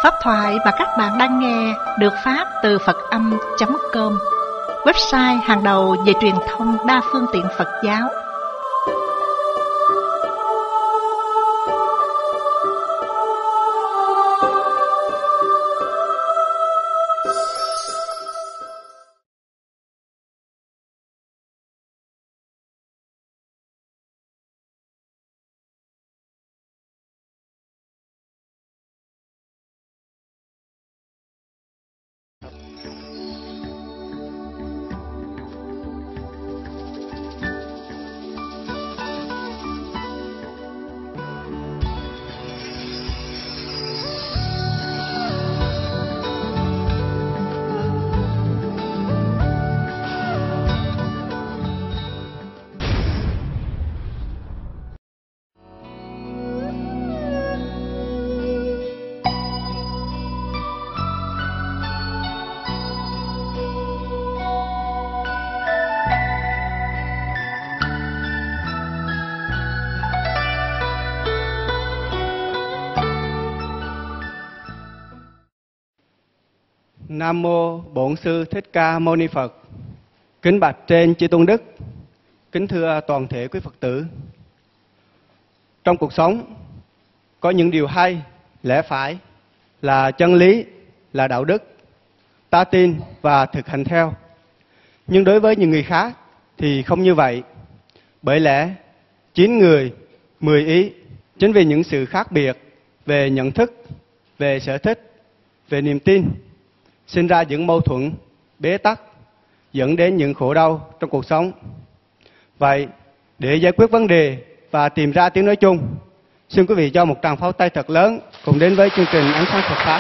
Pháp thoại mà các bạn đang nghe được phát từ Phật-âm.com, website hàng đầu về truyền thông đa phương tiện Phật giáo. Nam mô Bổn Sư Thích Ca Mâu Ni Phật. Kính bạch trên chư tôn đức, kính thưa toàn thể quý Phật tử. Trong cuộc sống có những điều hay, lẽ phải, là chân lý, là đạo đức, ta tin và thực hành theo. Nhưng đối với những người khác thì không như vậy. Bởi lẽ 9 người, 10 ý. Chính vì những sự khác biệt về nhận thức, về sở thích, về niềm tin, sinh ra những mâu thuẫn, bế tắc, dẫn đến những khổ đau trong cuộc sống. Vậy, để giải quyết vấn đề và tìm ra tiếng nói chung, xin quý vị cho một tràng pháo tay thật lớn cùng đến với chương trình Ánh Sáng Phật Pháp.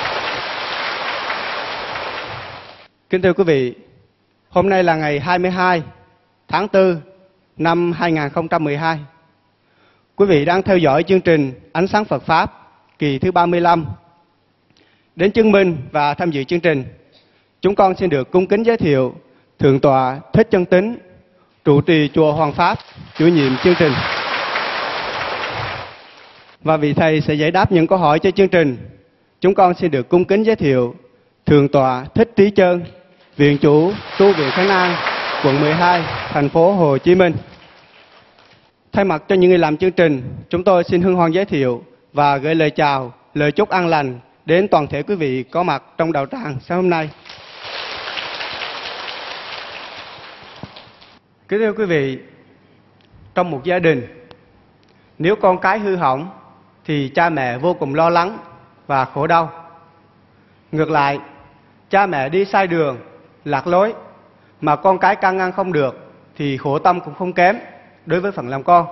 Kính thưa quý vị, hôm nay là ngày 22 tháng 4 năm 2012. Quý vị đang theo dõi chương trình Ánh Sáng Phật Pháp kỳ thứ 35. Đến chứng minh và tham dự chương trình, chúng con xin được cung kính giới thiệu Thượng tọa Thích Chân Tín, trụ trì chùa Hoàng Pháp, chủ nhiệm chương trình. Và vị thầy sẽ giải đáp những câu hỏi cho chương trình. Chúng con xin được cung kính giới thiệu Thượng tọa Thích Trí Chơn, viện chủ tu viện Khánh An, quận 12, thành phố Hồ Chí Minh. Thay mặt cho những người làm chương trình, chúng tôi xin hân hoan giới thiệu và gửi lời chào, lời chúc an lành đến toàn thể quý vị có mặt trong đạo tràng sáng hôm nay. Kính thưa quý vị, trong một gia đình, nếu con cái hư hỏng thì cha mẹ vô cùng lo lắng và khổ đau. Ngược lại, cha mẹ đi sai đường, lạc lối mà con cái can ngăn không được thì khổ tâm cũng không kém đối với phần làm con.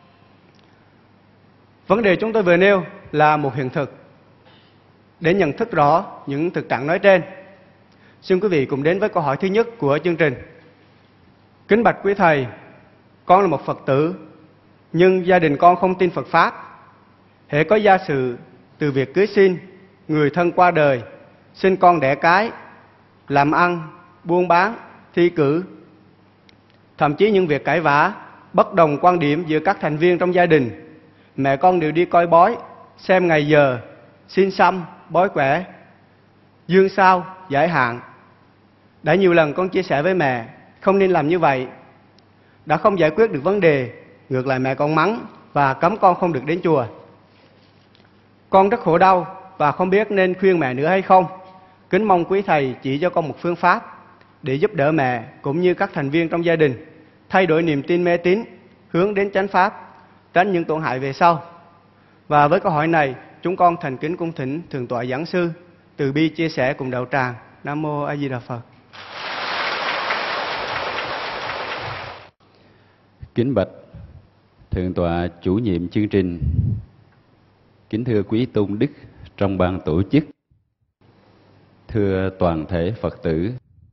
Vấn đề chúng tôi vừa nêu là một hiện thực. Để nhận thức rõ những thực trạng nói trên, xin quý vị cùng đến với câu hỏi thứ nhất của chương trình. Kính bạch quý thầy, con là một Phật tử, nhưng gia đình con không tin Phật Pháp. Hễ có gia sự từ việc cưới xin, người thân qua đời, sinh con đẻ cái, làm ăn, buôn bán, thi cử, thậm chí những việc cãi vã, bất đồng quan điểm giữa các thành viên trong gia đình, mẹ con đều đi coi bói, xem ngày giờ, xin xăm, bói quẻ, dương sao, giải hạn. Đã nhiều lần con chia sẻ với mẹ không nên làm như vậy. Đã không giải quyết được vấn đề, ngược lại mẹ con mắng và cấm con không được đến chùa. Con rất khổ đau và không biết nên khuyên mẹ nữa hay không. Kính mong quý thầy chỉ cho con một phương pháp để giúp đỡ mẹ cũng như các thành viên trong gia đình thay đổi niềm tin mê tín, hướng đến chánh pháp, tránh những tổn hại về sau. Và với câu hỏi này, chúng con thành kính cung thỉnh Thượng tọa Giảng sư từ bi chia sẻ cùng đạo tràng. Nam mô A Di Đà Phật. Kính bạch Thượng tọa chủ nhiệm chương trình, kính thưa quý tôn đức trong ban tổ chức, thưa toàn thể Phật tử.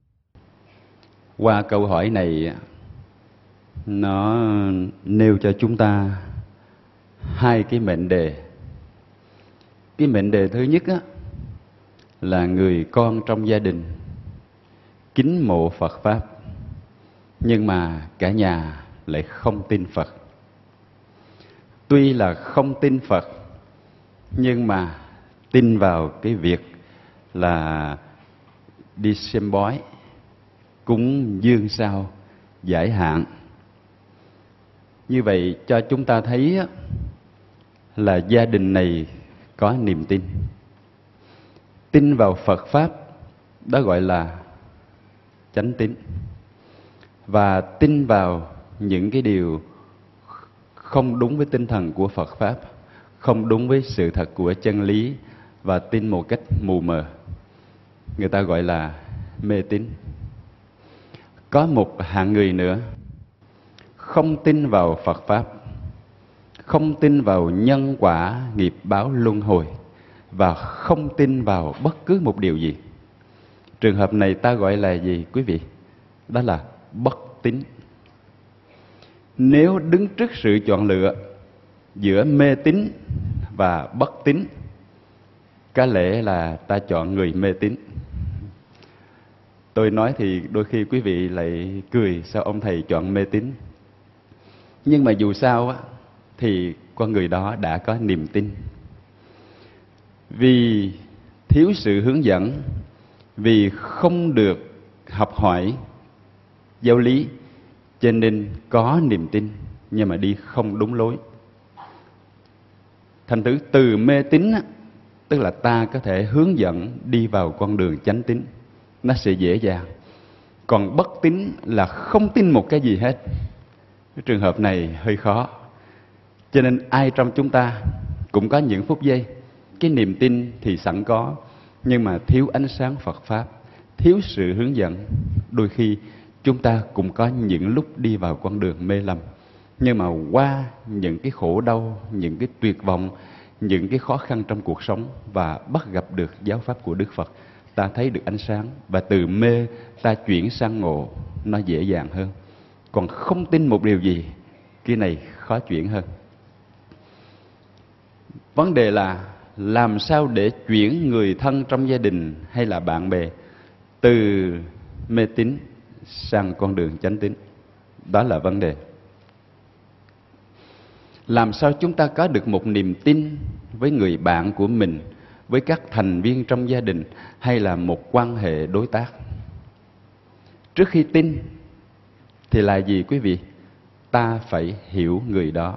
Qua câu hỏi này, nó nêu cho chúng ta hai cái mệnh đề. Cái mệnh đề thứ nhất á, là người con trong gia đình kính mộ Phật Pháp, nhưng mà cả nhà lại không tin Phật. Tuy là không tin Phật, nhưng mà tin vào cái việc là đi xem bói, cúng dương sao, giải hạn. Như vậy cho chúng ta thấy là gia đình này có niềm tin. Tin vào Phật Pháp, đó gọi là chánh tín. Và tin vào những cái điều không đúng với tinh thần của Phật Pháp, không đúng với sự thật của chân lý, và tin một cách mù mờ, người ta gọi là mê tín. Có một hạng người nữa không tin vào Phật Pháp, không tin vào nhân quả nghiệp báo luân hồi, và không tin vào bất cứ một điều gì. Trường hợp này ta gọi là gì quý vị? Đó là bất tín. Nếu đứng trước sự chọn lựa giữa mê tín và bất tín, có lẽ là ta chọn người mê tín. Tôi nói thì đôi khi quý vị lại cười, sao ông thầy chọn mê tín? Nhưng mà dù sao á, thì con người đó đã có niềm tin. Vì thiếu sự hướng dẫn, vì không được học hỏi giáo lý, cho nên có niềm tin nhưng mà đi không đúng lối. Thành thử từ mê tín á, tức là ta có thể hướng dẫn đi vào con đường chánh tín, nó sẽ dễ dàng. Còn bất tín là không tin một cái gì hết. Cái trường hợp này hơi khó. Cho nên ai trong chúng ta cũng có những phút giây cái niềm tin thì sẵn có, nhưng mà thiếu ánh sáng Phật Pháp, thiếu sự hướng dẫn. Đôi khi chúng ta cũng có những lúc đi vào con đường mê lầm, nhưng mà qua những cái khổ đau, những cái tuyệt vọng, những cái khó khăn trong cuộc sống, và bắt gặp được giáo pháp của Đức Phật, ta thấy được ánh sáng, và từ mê ta chuyển sang ngộ, nó dễ dàng hơn. Còn không tin một điều gì, cái này khó chuyển hơn. Vấn đề là làm sao để chuyển người thân trong gia đình hay là bạn bè từ mê tín sang con đường chánh tín. Đó là vấn đề. Làm sao chúng ta có được một niềm tin với người bạn của mình, với các thành viên trong gia đình, hay là một quan hệ đối tác? Trước khi tin thì là gì quý vị? Ta phải hiểu người đó.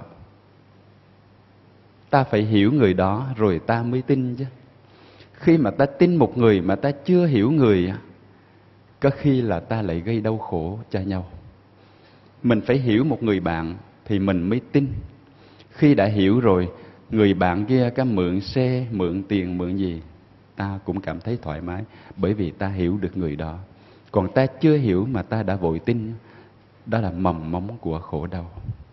Ta phải hiểu người đó rồi ta mới tin chứ. Khi mà ta tin một người mà ta chưa hiểu người, có khi là ta lại gây đau khổ cho nhau. Mình phải hiểu một người bạn thì mình mới tin. Khi đã hiểu rồi, người bạn kia có mượn xe, mượn tiền, mượn gì, ta cũng cảm thấy thoải mái, bởi vì ta hiểu được người đó. Còn ta chưa hiểu mà ta đã vội tin, đó là mầm móng của khổ đau.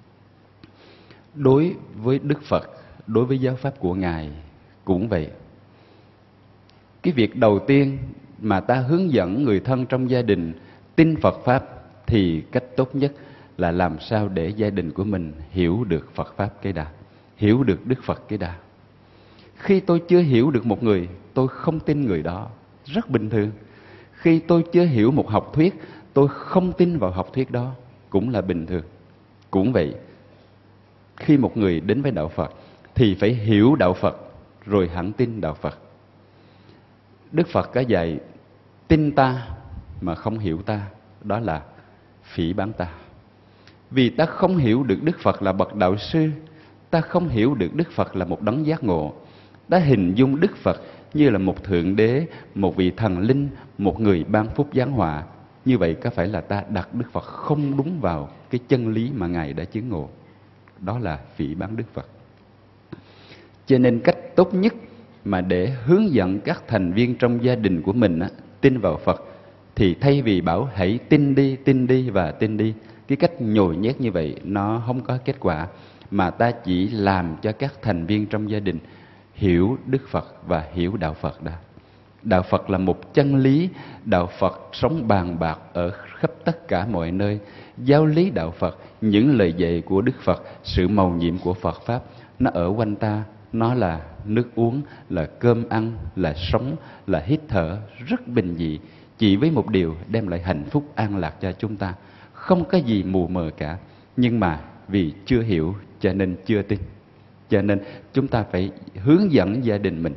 Đối với Đức Phật, đối với giáo pháp của Ngài cũng vậy. Cái việc đầu tiên mà ta hướng dẫn người thân trong gia đình tin Phật Pháp, thì cách tốt nhất là làm sao để gia đình của mình hiểu được Phật Pháp cái đã, hiểu được Đức Phật cái đã. Khi tôi chưa hiểu được một người, tôi không tin người đó, rất bình thường. Khi tôi chưa hiểu một học thuyết, tôi không tin vào học thuyết đó, cũng là bình thường. Cũng vậy, khi một người đến với Đạo Phật thì phải hiểu Đạo Phật rồi hẳn tin Đạo Phật. Đức Phật có dạy tin ta mà không hiểu ta, đó là phỉ báng ta. Vì ta không hiểu được Đức Phật là bậc đạo sư, ta không hiểu được Đức Phật là một đấng giác ngộ, ta hình dung Đức Phật như là một thượng đế, một vị thần linh, một người ban phúc giáng họa. Như vậy có phải là ta đặt Đức Phật không đúng vào cái chân lý mà Ngài đã chứng ngộ? Đó là phỉ báng Đức Phật. Cho nên cách tốt nhất mà để hướng dẫn các thành viên trong gia đình của mình tin vào Phật, thì thay vì bảo hãy tin đi và tin đi, cái cách nhồi nhét như vậy nó không có kết quả, mà ta chỉ làm cho các thành viên trong gia đình hiểu Đức Phật và hiểu Đạo Phật đã. Đạo Phật là một chân lý, Đạo Phật sống bàn bạc ở khắp tất cả mọi nơi. Giáo lý Đạo Phật, những lời dạy của Đức Phật, sự mầu nhiệm của Phật Pháp, nó ở quanh ta. Nó là nước uống, là cơm ăn, là sống, là hít thở, rất bình dị, chỉ với một điều đem lại hạnh phúc an lạc cho chúng ta. Không có gì mù mờ cả, nhưng mà vì chưa hiểu cho nên chưa tin. Cho nên chúng ta phải hướng dẫn gia đình mình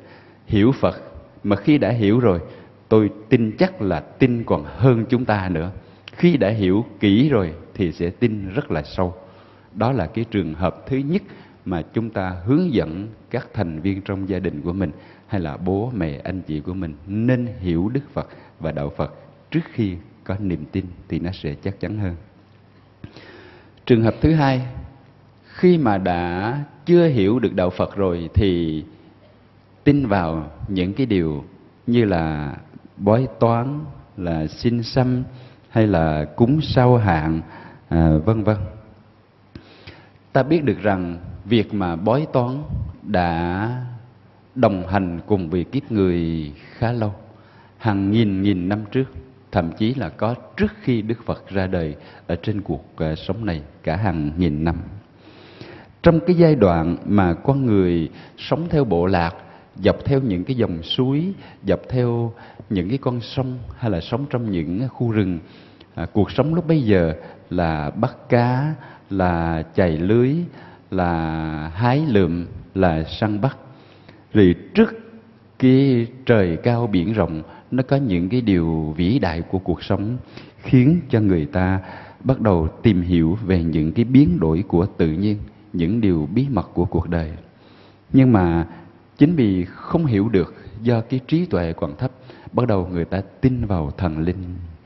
hiểu Phật, mà khi đã hiểu rồi, tôi tin chắc là tin còn hơn chúng ta nữa. Khi đã hiểu kỹ rồi thì sẽ tin rất là sâu. Đó là cái trường hợp thứ nhất mà chúng ta hướng dẫn các thành viên trong gia đình của mình, hay là bố mẹ anh chị của mình, nên hiểu Đức Phật và Đạo Phật trước khi có niềm tin, thì nó sẽ chắc chắn hơn. Trường hợp thứ hai, khi mà đã chưa hiểu được Đạo Phật rồi thì tin vào những cái điều như là bói toán, là xin xăm, hay là cúng sao hạn, vân vân. Ta biết được rằng việc mà bói toán đã đồng hành cùng với kiếp người khá lâu, hàng nghìn năm trước, thậm chí là có trước khi Đức Phật ra đời ở trên cuộc sống này cả hàng nghìn năm. Trong cái giai đoạn mà con người sống theo bộ lạc, dọc theo những cái dòng suối, dọc theo những cái con sông, hay là sống trong những khu rừng, cuộc sống lúc bấy giờ là bắt cá, là chài lưới, là hái lượm, là săn bắt. Rồi trước cái trời cao biển rộng, nó có những cái điều vĩ đại của cuộc sống khiến cho người ta bắt đầu tìm hiểu về những cái biến đổi của tự nhiên, những điều bí mật của cuộc đời. Nhưng mà chính vì không hiểu được, do cái trí tuệ còn thấp, bắt đầu người ta tin vào thần linh.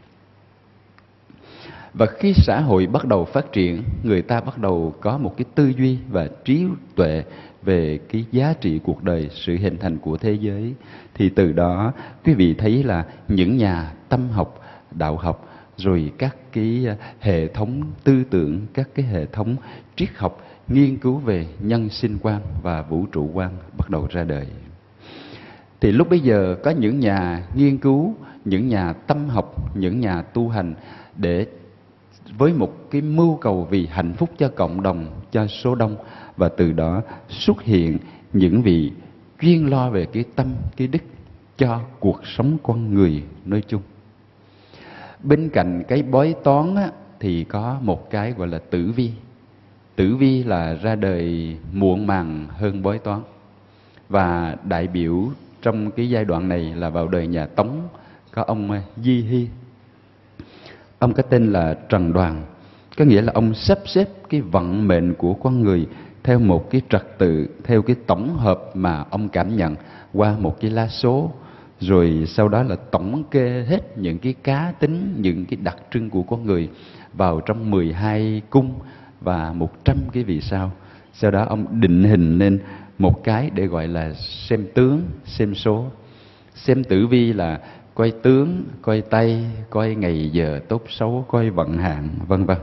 Và khi xã hội bắt đầu phát triển, người ta bắt đầu có một cái tư duy và trí tuệ về cái giá trị cuộc đời, sự hình thành của thế giới. Thì từ đó quý vị thấy là những nhà tâm học, đạo học, rồi các cái hệ thống tư tưởng, các cái hệ thống triết học nghiên cứu về nhân sinh quan và vũ trụ quan bắt đầu ra đời. Thì lúc bấy giờ có những nhà nghiên cứu, những nhà tâm học, những nhà tu hành để với một cái mưu cầu vì hạnh phúc cho cộng đồng, cho số đông, và từ đó xuất hiện những vị chuyên lo về cái tâm, cái đức cho cuộc sống con người nói chung. Bên cạnh cái bói toán á, thì có một cái gọi là tử vi. Tử vi là ra đời muộn màng hơn bói toán, và đại biểu trong cái giai đoạn này là vào đời nhà Tống, có ông Di Hy. Ông có tên là Trần Đoàn, có nghĩa là ông sắp xếp cái vận mệnh của con người theo một cái trật tự, theo cái tổng hợp mà ông cảm nhận qua một cái lá số, rồi sau đó là tổng kê hết những cái cá tính, những cái đặc trưng của con người vào trong 12 cung và 100 cái vì sao. Sau đó ông định hình lên một cái để gọi là xem tướng, xem số. Xem tử vi là coi tướng, coi tay, coi ngày giờ tốt xấu, coi vận hạn, vân vân.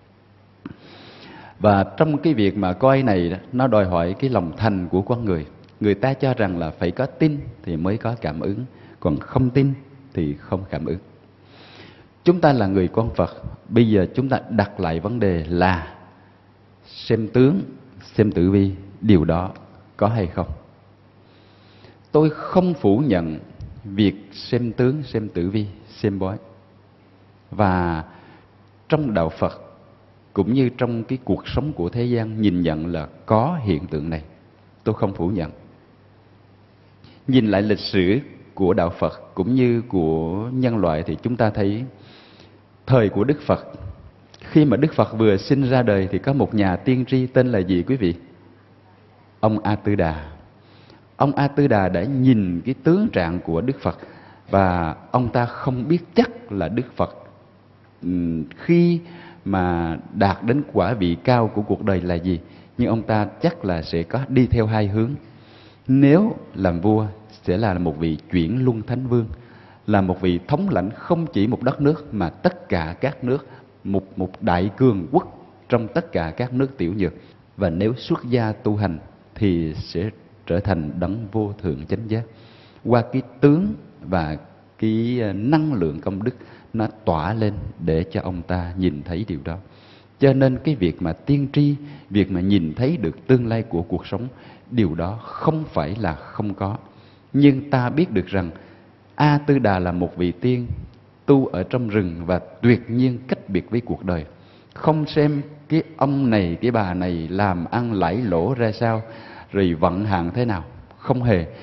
Và trong cái việc mà coi này, nó đòi hỏi cái lòng thành của con người. Người ta cho rằng là phải có tin thì mới có cảm ứng, còn không tin thì không cảm ứng. Chúng ta là người con Phật, bây giờ chúng ta đặt lại vấn đề là xem tướng, xem tử vi, điều đó có hay không? Tôi không phủ nhận việc xem tướng, xem tử vi, xem bói. Và trong đạo Phật cũng như trong cái cuộc sống của thế gian nhìn nhận là có hiện tượng này, tôi không phủ nhận. Nhìn lại lịch sử của đạo Phật cũng như của nhân loại thì chúng ta thấy thời của Đức Phật, khi mà Đức Phật vừa sinh ra đời thì có một nhà tiên tri tên là gì quý vị? Ông A Tư Đà. Ông A Tư Đà đã nhìn cái tướng trạng của Đức Phật, và ông ta không biết chắc là Đức Phật khi mà đạt đến quả vị cao của cuộc đời là gì, nhưng ông ta chắc là sẽ có đi theo hai hướng. Nếu làm vua sẽ là một vị chuyển luân thánh vương, là một vị thống lãnh không chỉ một đất nước mà tất cả các nước, một đại cường quốc trong tất cả các nước tiểu nhược. Và nếu xuất gia tu hành thì sẽ trở thành đấng vô thượng chánh giác. Qua cái tướng và cái năng lượng công đức nó tỏa lên để cho ông ta nhìn thấy điều đó. Cho nên cái việc mà tiên tri, việc mà nhìn thấy được tương lai của cuộc sống, điều đó không phải là không có. Nhưng ta biết được rằng A Tư Đà là một vị tiên tu ở trong rừng và tuyệt nhiên cách biệt với cuộc đời. Không xem cái ông này, cái bà này làm ăn lãi lỗ ra sao, rồi vận hạn thế nào, không hề.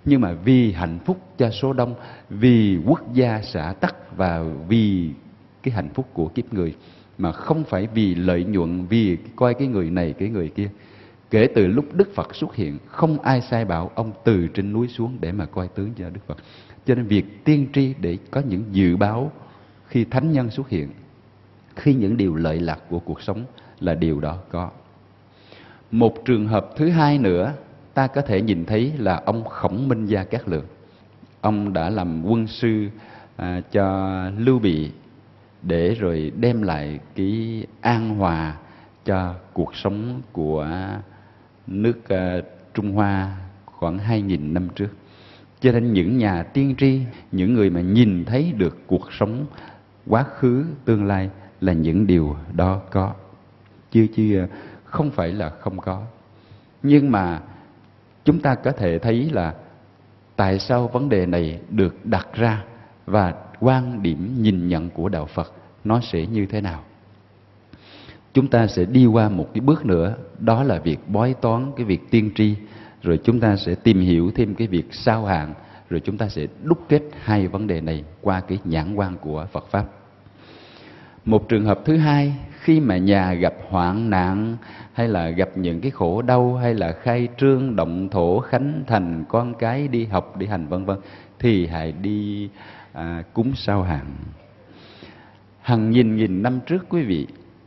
nhưng mà vì hạnh phúc cho số đông, vì quốc gia xã tắc và vì cái hạnh phúc của kiếp người, mà không phải vì lợi nhuận, vì coi cái người này cái người kia. Kể từ lúc Đức Phật xuất hiện, không ai sai bảo ông từ trên núi xuống để mà coi tướng cho Đức Phật. Cho nên việc tiên tri để có những dự báo khi thánh nhân xuất hiện, khi những điều lợi lạc của cuộc sống là điều đó có. Một trường hợp thứ hai nữa ta có thể nhìn thấy là ông Khổng Minh Gia Cát Lượng. Ông đã làm quân sư cho Lưu Bị để rồi đem lại cái an hòa cho cuộc sống của nước Trung Hoa khoảng 2.000 năm trước. Cho nên những nhà tiên tri, những người mà nhìn thấy được cuộc sống quá khứ, tương lai là những điều đó có. Chứ không phải là không có. Nhưng mà chúng ta có thể thấy là tại sao vấn đề này được đặt ra và quan điểm nhìn nhận của Đạo Phật nó sẽ như thế nào. Chúng ta sẽ đi qua một cái bước nữa, đó là việc bói toán, cái việc tiên tri. Rồi chúng ta sẽ tìm hiểu thêm cái việc sao hạn. Rồi chúng ta sẽ đúc kết hai vấn đề này qua cái nhãn quan của Phật Pháp. Một trường hợp thứ hai, khi mà nhà gặp hoạn nạn, hay là gặp những cái khổ đau, hay là khai trương, động thổ, khánh thành, con cái đi học, đi hành vân vân, thì hãy đi cúng sao hạn. Hàng nghìn năm trước quý vị,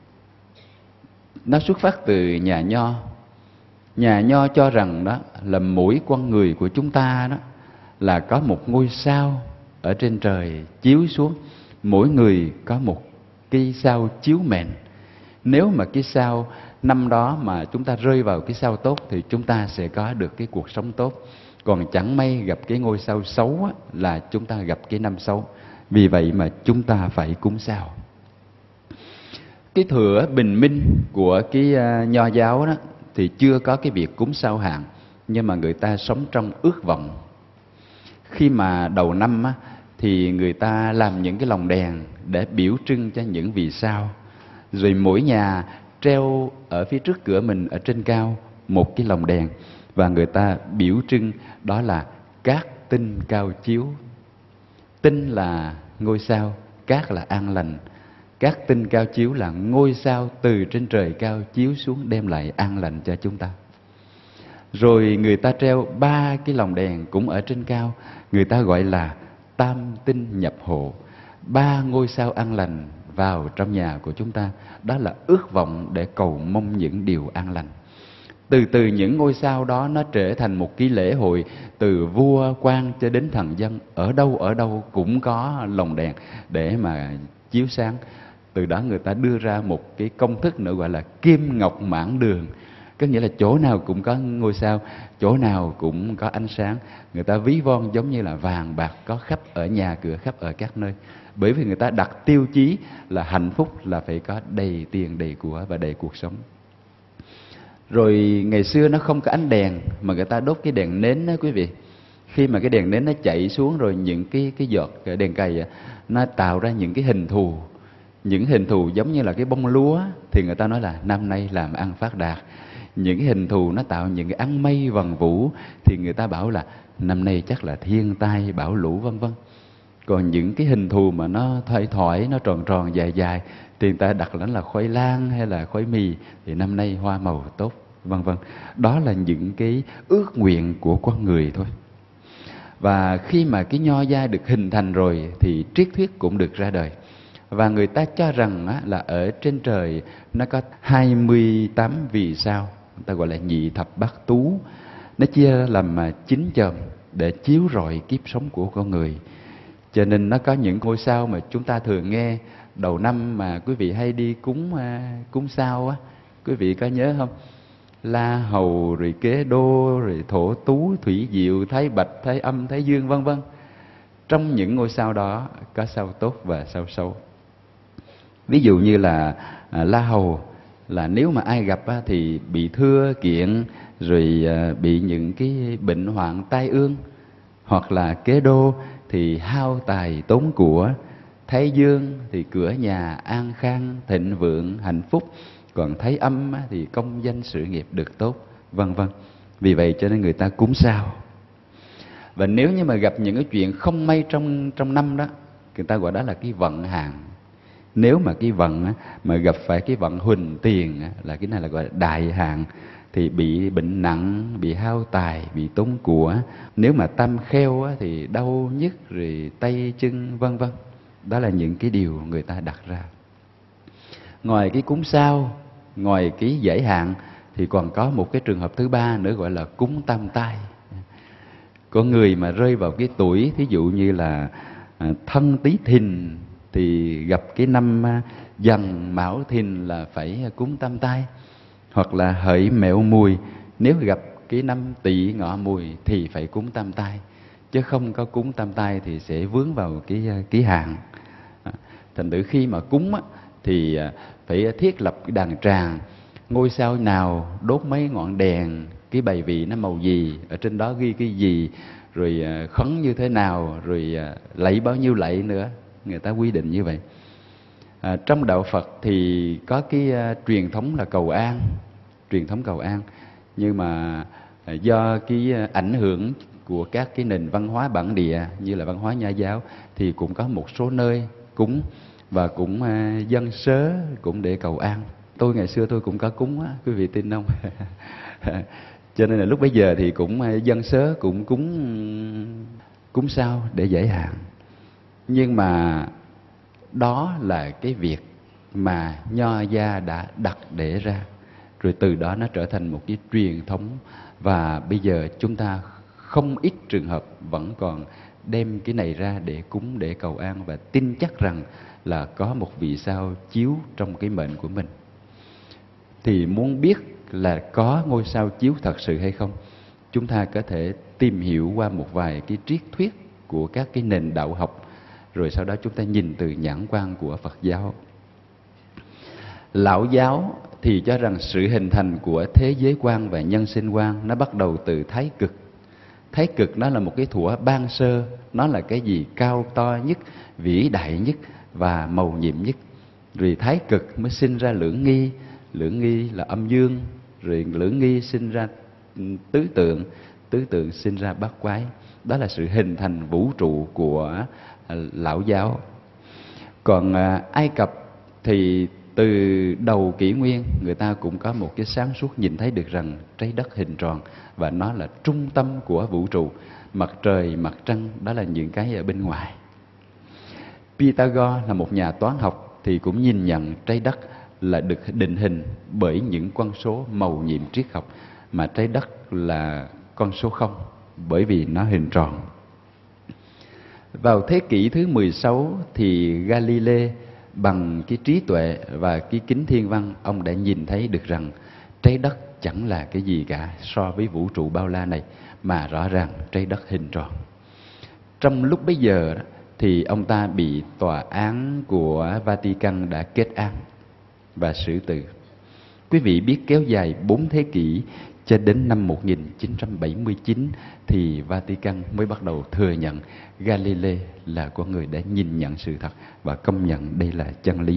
nó xuất phát từ nhà Nho. Nhà Nho cho rằng đó là mỗi con người của chúng ta đó là có một ngôi sao ở trên trời chiếu xuống. Mỗi người có một cái sao chiếu mệnh. Nếu mà cái sao năm đó mà chúng ta rơi vào cái sao tốt thì chúng ta sẽ có được cái cuộc sống tốt. Còn chẳng may gặp cái ngôi sao xấu á, là chúng ta gặp cái năm xấu. Vì vậy mà chúng ta phải cúng sao. Cái thuở bình minh của cái Nho giáo đó thì chưa có cái việc cúng sao hạn, nhưng mà người ta sống trong ước vọng. Khi mà đầu năm á, thì người ta làm những cái lồng đèn để biểu trưng cho những vì sao. Rồi mỗi nhà treo ở phía trước cửa mình ở trên cao một cái lồng đèn, và người ta biểu trưng đó là cát tinh cao chiếu. Tinh là ngôi sao, cát là an lành. Cát tinh cao chiếu là ngôi sao từ trên trời cao chiếu xuống đem lại an lành cho chúng ta. Rồi người ta treo 3 cái lồng đèn cũng ở trên cao, người ta gọi là tam tinh nhập hộ. 3 ngôi sao an lành vào trong nhà của chúng ta. Đó là ước vọng để cầu mong những điều an lành. Từ từ những ngôi sao đó nó trở thành một cái lễ hội, từ vua quan cho đến thần dân. Ở đâu cũng có lồng đèn để mà chiếu sáng. Từ đó người ta đưa ra một cái công thức nữa gọi là kim ngọc mãn đường. Có nghĩa là chỗ nào cũng có ngôi sao, chỗ nào cũng có ánh sáng. Người ta ví von giống như là vàng bạc có khắp ở nhà cửa, khắp ở các nơi. Bởi vì người ta đặt tiêu chí là hạnh phúc là phải có đầy tiền, đầy của và đầy cuộc sống. Rồi ngày xưa nó không có ánh đèn mà người ta đốt cái đèn nến đó quý vị. Khi mà cái đèn nến nó chạy xuống rồi những cái giọt đèn cày nó tạo ra những cái hình thù. Những hình thù giống như là cái bông lúa thì người ta nói là năm nay làm ăn phát đạt. Những cái hình thù nó tạo những cái áng mây vần vũ thì người ta bảo là năm nay chắc là thiên tai bão lũ vân vân. Còn những cái hình thù mà nó thoải nó tròn dài dài thì người ta đặt là khoai lang hay là khoai mì thì năm nay hoa màu tốt vân vân. Đó là những cái ước nguyện của con người thôi. Và khi mà cái Nho gia được hình thành rồi thì triết thuyết cũng được ra đời. Và người ta cho rằng là ở trên trời nó có 28 vì sao, người ta gọi là nhị thập bát tú. Nó chia làm 9 chòm để chiếu rọi kiếp sống của con người. Cho nên nó có những ngôi sao mà chúng ta thường nghe đầu năm mà quý vị hay đi cúng sao á, quý vị có nhớ không? La Hầu, rồi Kế Đô, rồi Thổ Tú, Thủy Diệu, Thái Bạch, Thái Âm, Thái Dương vân vân. Trong những ngôi sao đó có sao tốt và sao xấu. Ví dụ như là La Hầu là nếu mà ai gặp thì bị thưa kiện, rồi bị những cái bệnh hoạn tai ương. Hoặc là Kế Đô thì hao tài tốn của. Thái Dương thì cửa nhà an khang, thịnh vượng, hạnh phúc. Còn Thái Âm thì công danh sự nghiệp được tốt, vân vân. Vì vậy cho nên người ta cúng sao. Và nếu như mà gặp những cái chuyện không may trong năm đó, người ta gọi đó là cái vận hạn. Nếu mà cái vận á, mà gặp phải cái vận huỳnh tiền á, là cái này là gọi là đại hạn, thì bị bệnh nặng, bị hao tài, bị tốn của. Nếu mà tam kheo á, thì đau nhức rồi tay chân vân vân. Đó là những cái điều người ta đặt ra. Ngoài cái cúng sao, ngoài cái giải hạn, thì còn có một cái trường hợp thứ ba nữa gọi là cúng tam tai. Có người mà rơi vào cái tuổi thí dụ như là Thân Tý Thìn thì gặp cái năm Dần Mão Thìn là phải cúng tam tai. Hoặc là Hợi Mẹo Mùi, nếu gặp cái năm Tỵ Ngọ Mùi thì phải cúng tam tai. Chứ không có cúng tam tai thì sẽ vướng vào cái hạn. Thành thử khi mà cúng á, thì phải thiết lập cái đàn tràng, ngôi sao nào, đốt mấy ngọn đèn, cái bài vị nó màu gì, ở trên đó ghi cái gì, rồi khấn như thế nào, rồi lạy bao nhiêu lạy nữa. Người ta quy định như vậy. Trong đạo Phật thì có cái truyền thống là cầu an, truyền thống cầu an. Nhưng mà do cái ảnh hưởng của các cái nền văn hóa bản địa như là văn hóa Nho giáo, thì cũng có một số nơi cúng và cũng dâng sớ cũng để cầu an. Tôi ngày xưa tôi cũng có cúng á, quý vị tin không? Cho nên là lúc bấy giờ thì cũng dâng sớ, cũng cúng sao để giải hạn. Nhưng mà đó là cái việc mà Nho gia đã đặt để ra, rồi từ đó nó trở thành một cái truyền thống. Và bây giờ chúng ta không ít trường hợp vẫn còn đem cái này ra để cúng, để cầu an, và tin chắc rằng là có một vì sao chiếu trong cái mệnh của mình. Thì muốn biết là có ngôi sao chiếu thật sự hay không, chúng ta có thể tìm hiểu qua một vài cái triết thuyết của các cái nền đạo học, rồi sau đó chúng ta nhìn từ nhãn quan của Phật giáo. Lão giáo thì cho rằng sự hình thành của thế giới quan và nhân sinh quan nó bắt đầu từ Thái Cực. Thái Cực nó là một cái thuở ban sơ, nó là cái gì cao to nhất, vĩ đại nhất và mầu nhiệm nhất. Rồi Thái Cực mới sinh ra Lưỡng Nghi, Lưỡng Nghi là âm dương, rồi Lưỡng Nghi sinh ra Tứ Tượng, Tứ Tượng sinh ra Bát Quái. Đó là sự hình thành vũ trụ của Lão giáo. Còn Ai Cập thì từ đầu kỷ nguyên, người ta cũng có một cái sáng suốt nhìn thấy được rằng trái đất hình tròn và nó là trung tâm của vũ trụ. Mặt trời, mặt trăng đó là những cái ở bên ngoài. Pythagore là một nhà toán học thì cũng nhìn nhận trái đất là được định hình bởi những con số mầu nhiệm triết học, mà trái đất là con số 0 bởi vì nó hình tròn. Vào thế kỷ thứ 16 thì Galilei bằng cái trí tuệ và cái kính thiên văn, ông đã nhìn thấy được rằng trái đất chẳng là cái gì cả so với vũ trụ bao la này, mà rõ ràng trái đất hình tròn. Trong lúc bấy giờ thì ông ta bị tòa án của Vatican đã kết án và xử tử. Quý vị biết kéo dài 4 thế kỷ cho đến năm 1979 thì Vatican mới bắt đầu thừa nhận Galilei là con người đã nhìn nhận sự thật và công nhận đây là chân lý.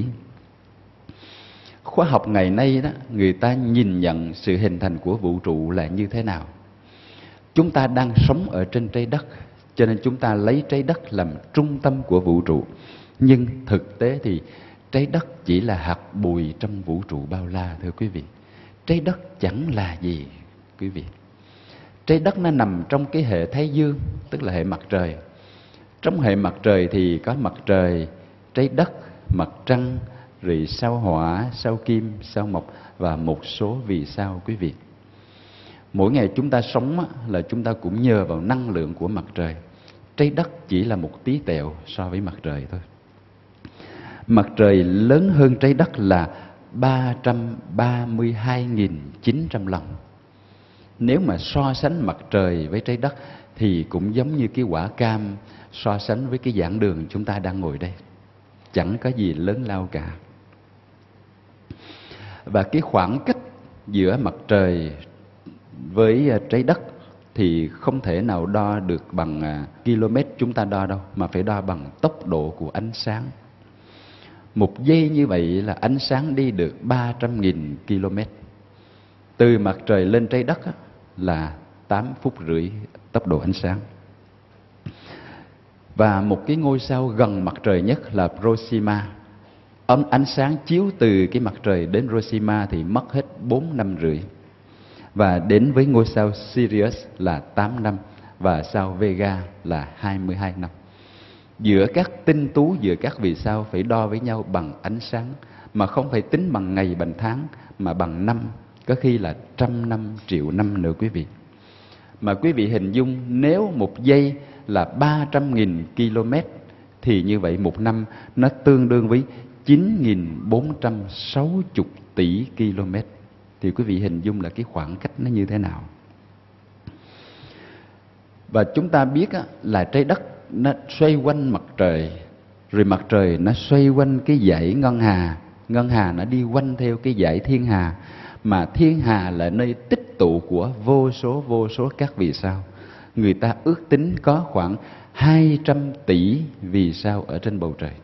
Khoa học ngày nay đó, người ta nhìn nhận sự hình thành của vũ trụ là như thế nào. Chúng ta đang sống ở trên trái đất, cho nên chúng ta lấy trái đất làm trung tâm của vũ trụ. Nhưng thực tế thì trái đất chỉ là hạt bụi trong vũ trụ bao la, thưa quý vị. Trái đất chẳng là gì, quý vị. Trái đất nó nằm trong cái hệ Thái Dương, tức là hệ mặt trời. Trong hệ mặt trời thì có mặt trời, trái đất, mặt trăng, rồi sao Hỏa, sao Kim, sao Mộc và một số vì sao, quý vị. Mỗi ngày chúng ta sống là chúng ta cũng nhờ vào năng lượng của mặt trời. Trái đất chỉ là một tí tẹo so với mặt trời thôi. Mặt trời lớn hơn trái đất là 332.900 lần. Nếu mà so sánh mặt trời với trái đất thì cũng giống như cái quả cam so sánh với cái giảng đường chúng ta đang ngồi đây. Chẳng có gì lớn lao cả. Và cái khoảng cách giữa mặt trời với trái đất thì không thể nào đo được bằng km chúng ta đo đâu, mà phải đo bằng tốc độ của ánh sáng. Một giây như vậy là ánh sáng đi được 300.000 km. Từ mặt trời lên trái đất là 8 phút rưỡi tốc độ ánh sáng. Và một cái ngôi sao gần mặt trời nhất là Proxima. Ánh sáng chiếu từ cái mặt trời đến Proxima thì mất hết 4 năm rưỡi. Và đến với ngôi sao Sirius là 8 năm và sao Vega là 22 năm. Giữa các tinh tú, giữa các vì sao phải đo với nhau bằng ánh sáng, mà không phải tính bằng ngày bằng tháng, mà bằng năm, có khi là 100 năm, triệu năm nữa quý vị. Mà quý vị hình dung nếu một giây là 300.000 km thì như vậy một năm nó tương đương với 9.460 tỷ km. Thì quý vị hình dung là cái khoảng cách nó như thế nào. Và chúng ta biết là trái đất nó xoay quanh mặt trời, rồi mặt trời nó xoay quanh cái dãy ngân hà. Ngân hà nó đi quanh theo cái dãy thiên hà, mà thiên hà là nơi tích tụ của vô số các vì sao. Người ta ước tính có khoảng 200 tỷ vì sao ở trên bầu trời.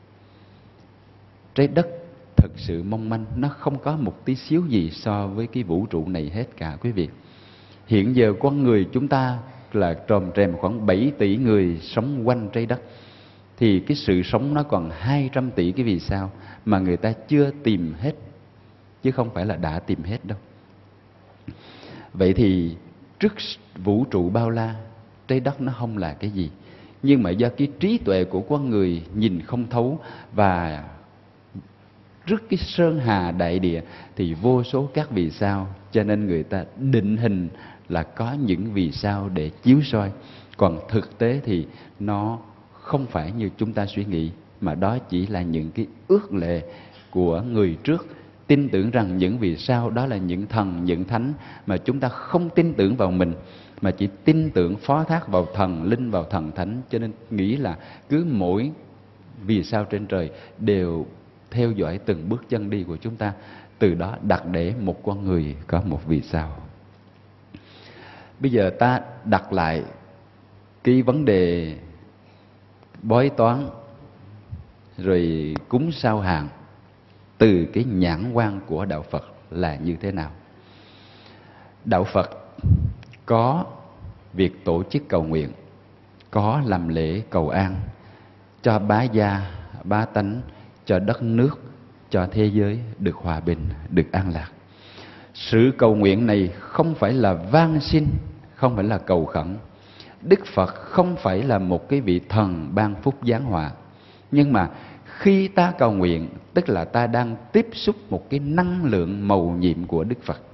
Trái đất thực sự mong manh, nó không có một tí xíu gì so với cái vũ trụ này hết cả quý vị. Hiện giờ con người chúng ta là tròm trèm khoảng 7 tỷ người sống quanh trái đất, thì cái sự sống nó còn 200 tỷ cái vì sao mà người ta chưa tìm hết, chứ không phải là đã tìm hết đâu. Vậy thì trước vũ trụ bao la, trái đất nó không là cái gì. Nhưng mà do cái trí tuệ của con người nhìn không thấu, và trước cái sơn hà đại địa thì vô số các vì sao, cho nên người ta định hình là có những vì sao để chiếu soi. Còn thực tế thì nó không phải như chúng ta suy nghĩ, mà đó chỉ là những cái ước lệ của người trước, tin tưởng rằng những vì sao đó là những thần, những thánh, mà chúng ta không tin tưởng vào mình, mà chỉ tin tưởng phó thác vào thần linh, vào thần thánh. Cho nên nghĩ là cứ mỗi vì sao trên trời đều theo dõi từng bước chân đi của chúng ta, từ đó đặt để một con người có một vì sao. Bây giờ ta đặt lại cái vấn đề bói toán rồi cúng sao hàng từ cái nhãn quan của đạo Phật là như thế nào. Đạo Phật có việc tổ chức cầu nguyện, có làm lễ cầu an cho bá gia, bá tánh, cho đất nước, cho thế giới được hòa bình, được an lạc. Sự cầu nguyện này không phải là van xin, không phải là cầu khẩn. Đức Phật không phải là một cái vị thần ban phúc giáng họa. Nhưng mà khi ta cầu nguyện, tức là ta đang tiếp xúc một cái năng lượng mầu nhiệm của Đức Phật.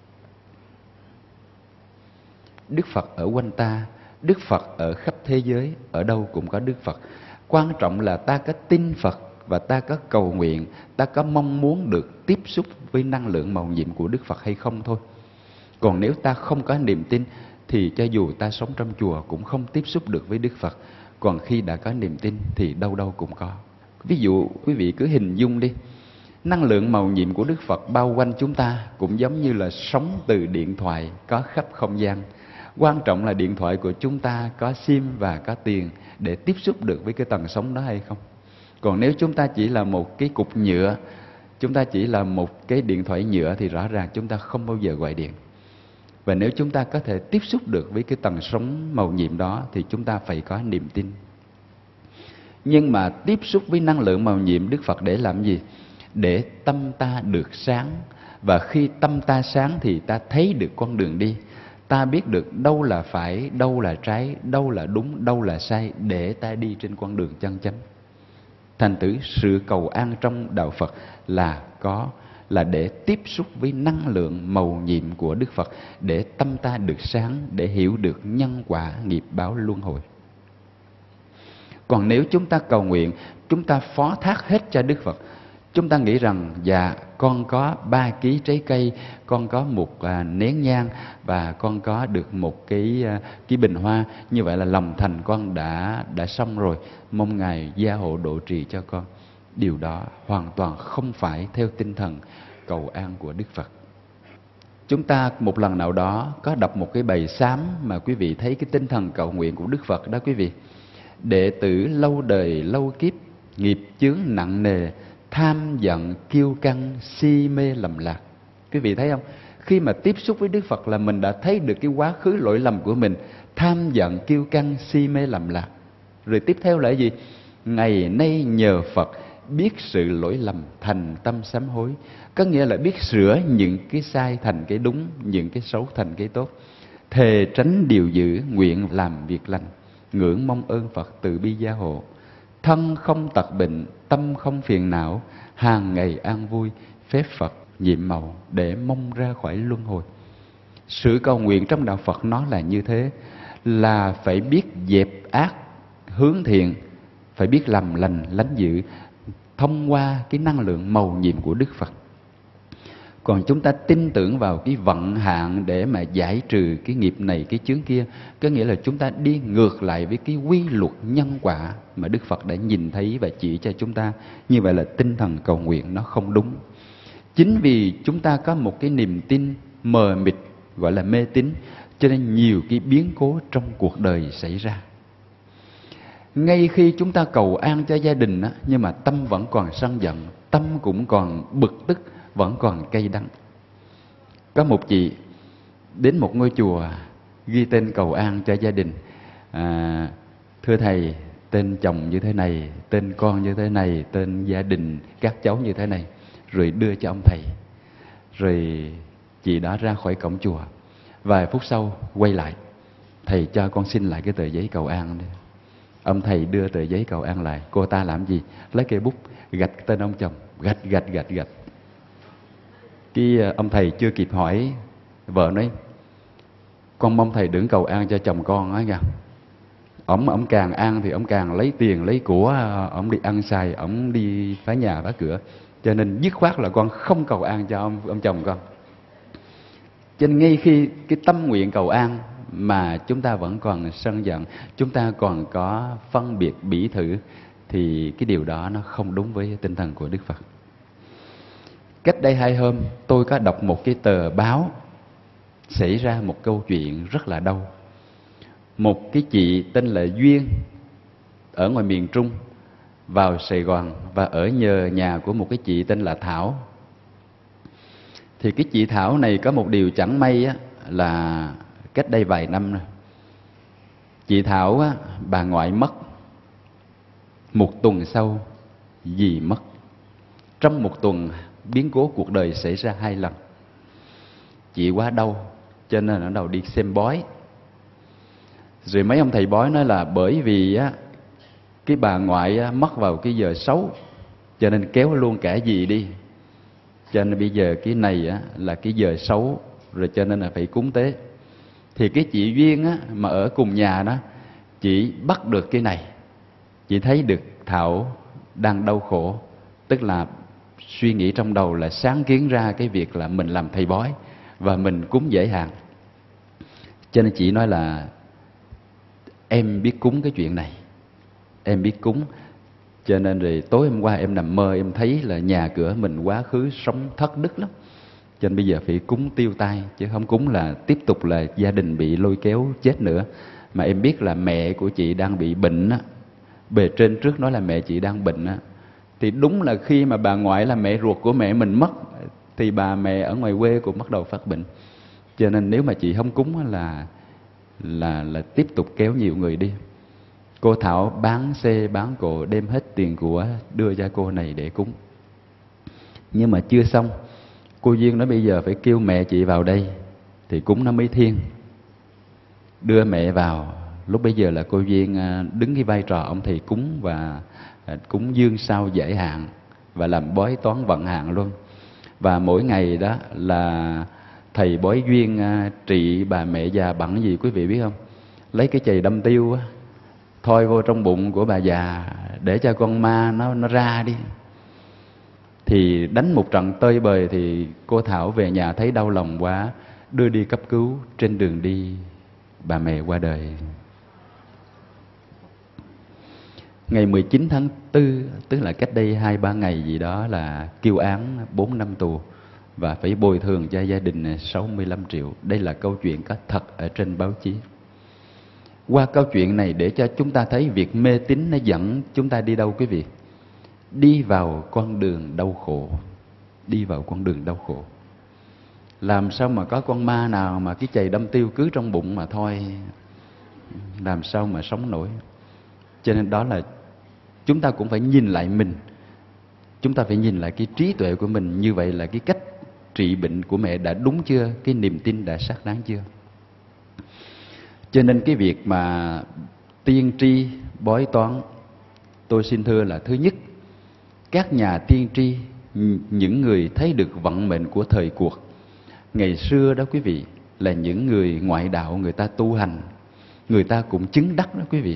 Đức Phật ở quanh ta, Đức Phật ở khắp thế giới, ở đâu cũng có Đức Phật. Quan trọng là ta có tin Phật và ta có cầu nguyện, ta có mong muốn được tiếp xúc với năng lượng mầu nhiệm của Đức Phật hay không thôi. Còn nếu ta không có niềm tin thì cho dù ta sống trong chùa cũng không tiếp xúc được với Đức Phật. Còn khi đã có niềm tin thì đâu đâu cũng có. Ví dụ quý vị cứ hình dung đi, năng lượng mầu nhiệm của Đức Phật bao quanh chúng ta cũng giống như là sóng từ điện thoại có khắp không gian. Quan trọng là điện thoại của chúng ta có sim và có tiền để tiếp xúc được với cái tần sóng đó hay không. Còn nếu chúng ta chỉ là một cái cục nhựa, chúng ta chỉ là một cái điện thoại nhựa thì rõ ràng chúng ta không bao giờ gọi điện. Và nếu chúng ta có thể tiếp xúc được với cái tần sóng mầu nhiệm đó thì chúng ta phải có niềm tin. Nhưng mà tiếp xúc với năng lượng mầu nhiệm Đức Phật để làm gì? Để tâm ta được sáng. Và khi tâm ta sáng thì ta thấy được con đường đi. Ta biết được đâu là phải, đâu là trái, đâu là đúng, đâu là sai, để ta đi trên con đường chân chánh. Thành thử sự cầu an trong đạo Phật là để tiếp xúc với năng lượng mầu nhiệm của Đức Phật, để tâm ta được sáng, để hiểu được nhân quả nghiệp báo luân hồi. Còn nếu chúng ta cầu nguyện, chúng ta phó thác hết cho Đức Phật. Chúng ta nghĩ rằng dạ con có 3 ký trái cây, con có một nén nhang và con có được một cái bình hoa, như vậy là lòng thành con đã xong rồi, mong Ngài gia hộ độ trì cho con. Điều đó hoàn toàn không phải theo tinh thần cầu an của Đức Phật. Chúng ta một lần nào đó có đọc một cái bài sám mà quý vị thấy cái tinh thần cầu nguyện của Đức Phật đó quý vị. Đệ tử lâu đời lâu kiếp, nghiệp chướng nặng nề, tham giận kiêu căng, si mê lầm lạc. Quý vị thấy không? Khi mà tiếp xúc với Đức Phật là mình đã thấy được cái quá khứ lỗi lầm của mình, tham giận kiêu căng, si mê lầm lạc. Rồi tiếp theo là gì? Ngày nay nhờ Phật biết sự lỗi lầm, thành tâm sám hối. Có nghĩa là biết sửa những cái sai thành cái đúng, những cái xấu thành cái tốt. Thề tránh điều dữ, nguyện làm việc lành, ngưỡng mong ơn Phật từ bi gia hộ. Thân không tật bệnh, tâm không phiền não, hàng ngày an vui, phép Phật nhiệm màu để mong ra khỏi luân hồi. Sự cầu nguyện trong đạo Phật nó là như thế, là phải biết dẹp ác hướng thiện, phải biết làm lành lánh dữ thông qua cái năng lượng mầu nhiệm của Đức Phật. Còn chúng ta tin tưởng vào cái vận hạn để mà giải trừ cái nghiệp này cái chướng kia, có nghĩa là chúng ta đi ngược lại với cái quy luật nhân quả mà Đức Phật đã nhìn thấy và chỉ cho chúng ta. Như vậy là tinh thần cầu nguyện nó không đúng. Chính vì chúng ta có một cái niềm tin mờ mịt gọi là mê tín, cho nên nhiều cái biến cố trong cuộc đời xảy ra. Ngay khi chúng ta cầu an cho gia đình á, nhưng mà tâm vẫn còn sân giận, tâm cũng còn bực tức, vẫn còn cay đắng. Có một chị đến một ngôi chùa ghi tên cầu an cho gia đình. Thưa thầy, tên chồng như thế này, tên con như thế này, tên gia đình các cháu như thế này, rồi đưa cho ông thầy. Rồi chị đã ra khỏi cổng chùa. Vài phút sau quay lại, thầy cho con xin lại cái tờ giấy cầu an đi. Ông thầy đưa tờ giấy cầu an lại. Cô ta làm gì? Lấy cây bút gạch tên ông chồng, gạch. Cái ông thầy chưa kịp hỏi, vợ nói: con mong thầy đừng cầu an cho chồng con á nha. Ổng càng an thì ổng càng lấy tiền lấy của, ổng đi ăn xài, ổng đi phá nhà phá cửa, cho nên dứt khoát là con không cầu an cho ông chồng con. Cho nên ngay khi cái tâm nguyện cầu an mà chúng ta vẫn còn sân giận, chúng ta còn có phân biệt bỉ thử, thì cái điều đó nó không đúng với tinh thần của Đức Phật. Cách đây 2 hôm tôi có đọc một cái tờ báo, xảy ra một câu chuyện rất là đau. Một cái chị tên là Duyên ở ngoài miền Trung vào Sài Gòn và ở nhờ nhà của một cái chị tên là Thảo. Thì cái chị Thảo này có một điều chẳng may á, là cách đây vài năm rồi, chị Thảo á, bà ngoại mất. Một tuần sau dì mất. Trong một tuần biến cố cuộc đời xảy ra 2 lần. Chị quá đau cho nên ở đầu đi xem bói. Rồi mấy ông thầy bói nói là bởi vì á, cái bà ngoại á, mất vào cái giờ xấu, cho nên kéo luôn cả dì đi. Cho nên bây giờ cái này á, là cái giờ xấu, rồi cho nên là phải cúng tế. Thì cái chị Duyên á, mà ở cùng nhà đó, chị bắt được cái này. Chị thấy được Thảo đang đau khổ, tức là suy nghĩ trong đầu là sáng kiến ra cái việc là mình làm thầy bói và mình cúng dễ hạn. Cho nên chị nói là em biết cúng cái chuyện này, em biết cúng. Cho nên rồi tối hôm qua em nằm mơ, em thấy là nhà cửa mình quá khứ sống thất đức lắm. Cho nên bây giờ phải cúng tiêu tai, chứ không cúng là tiếp tục là gia đình bị lôi kéo chết nữa. Mà em biết là mẹ của chị đang bị bệnh á, bề trên trước nói là mẹ chị đang bệnh á. Thì đúng là khi mà bà ngoại là mẹ ruột của mẹ mình mất, thì bà mẹ ở ngoài quê cũng bắt đầu phát bệnh. Cho nên nếu mà chị không cúng là tiếp tục kéo nhiều người đi. Cô Thảo bán xe bán cộ, đem hết tiền của đưa cho cô này để cúng. Nhưng mà chưa xong, cô Duyên nói bây giờ phải kêu mẹ chị vào đây thì cúng nó mới thiêng. Đưa mẹ vào, lúc bấy giờ là cô Duyên đứng cái vai trò ông thầy cúng, và cúng dương sao giải hạn và làm bói toán vận hạn luôn. Và mỗi ngày đó là thầy bói Duyên trị bà mẹ già bằng gì quý vị biết không? Lấy cái chày đâm tiêu á, thôi vô trong bụng của bà già để cho con ma nó ra đi. Thì đánh một trận tơi bời thì cô Thảo về nhà thấy đau lòng quá, đưa đi cấp cứu. Trên đường đi bà mẹ qua đời. Ngày 19 tháng 4, tức là cách đây 2-3 ngày gì đó, là kêu án 4 năm tù và phải bồi thường cho gia đình 65 triệu. Đây là câu chuyện có thật ở trên báo chí. Qua câu chuyện này để cho chúng ta thấy việc mê tín nó dẫn chúng ta đi đâu quý vị? Đi vào con đường đau khổ. Đi vào con đường đau khổ. Làm sao mà có con ma nào mà cái chày đâm tiêu cứ trong bụng mà thôi, làm sao mà sống nổi. Cho nên đó là chúng ta cũng phải nhìn lại mình. Chúng ta phải nhìn lại cái trí tuệ của mình. Như vậy là cái cách trị bệnh của mẹ đã đúng chưa? Cái niềm tin đã xác đáng chưa? Cho nên cái việc mà tiên tri, bói toán, tôi xin thưa là thứ nhất, các nhà tiên tri, những người thấy được vận mệnh của thời cuộc ngày xưa đó quý vị, là những người ngoại đạo, người ta tu hành, người ta cũng chứng đắc đó quý vị.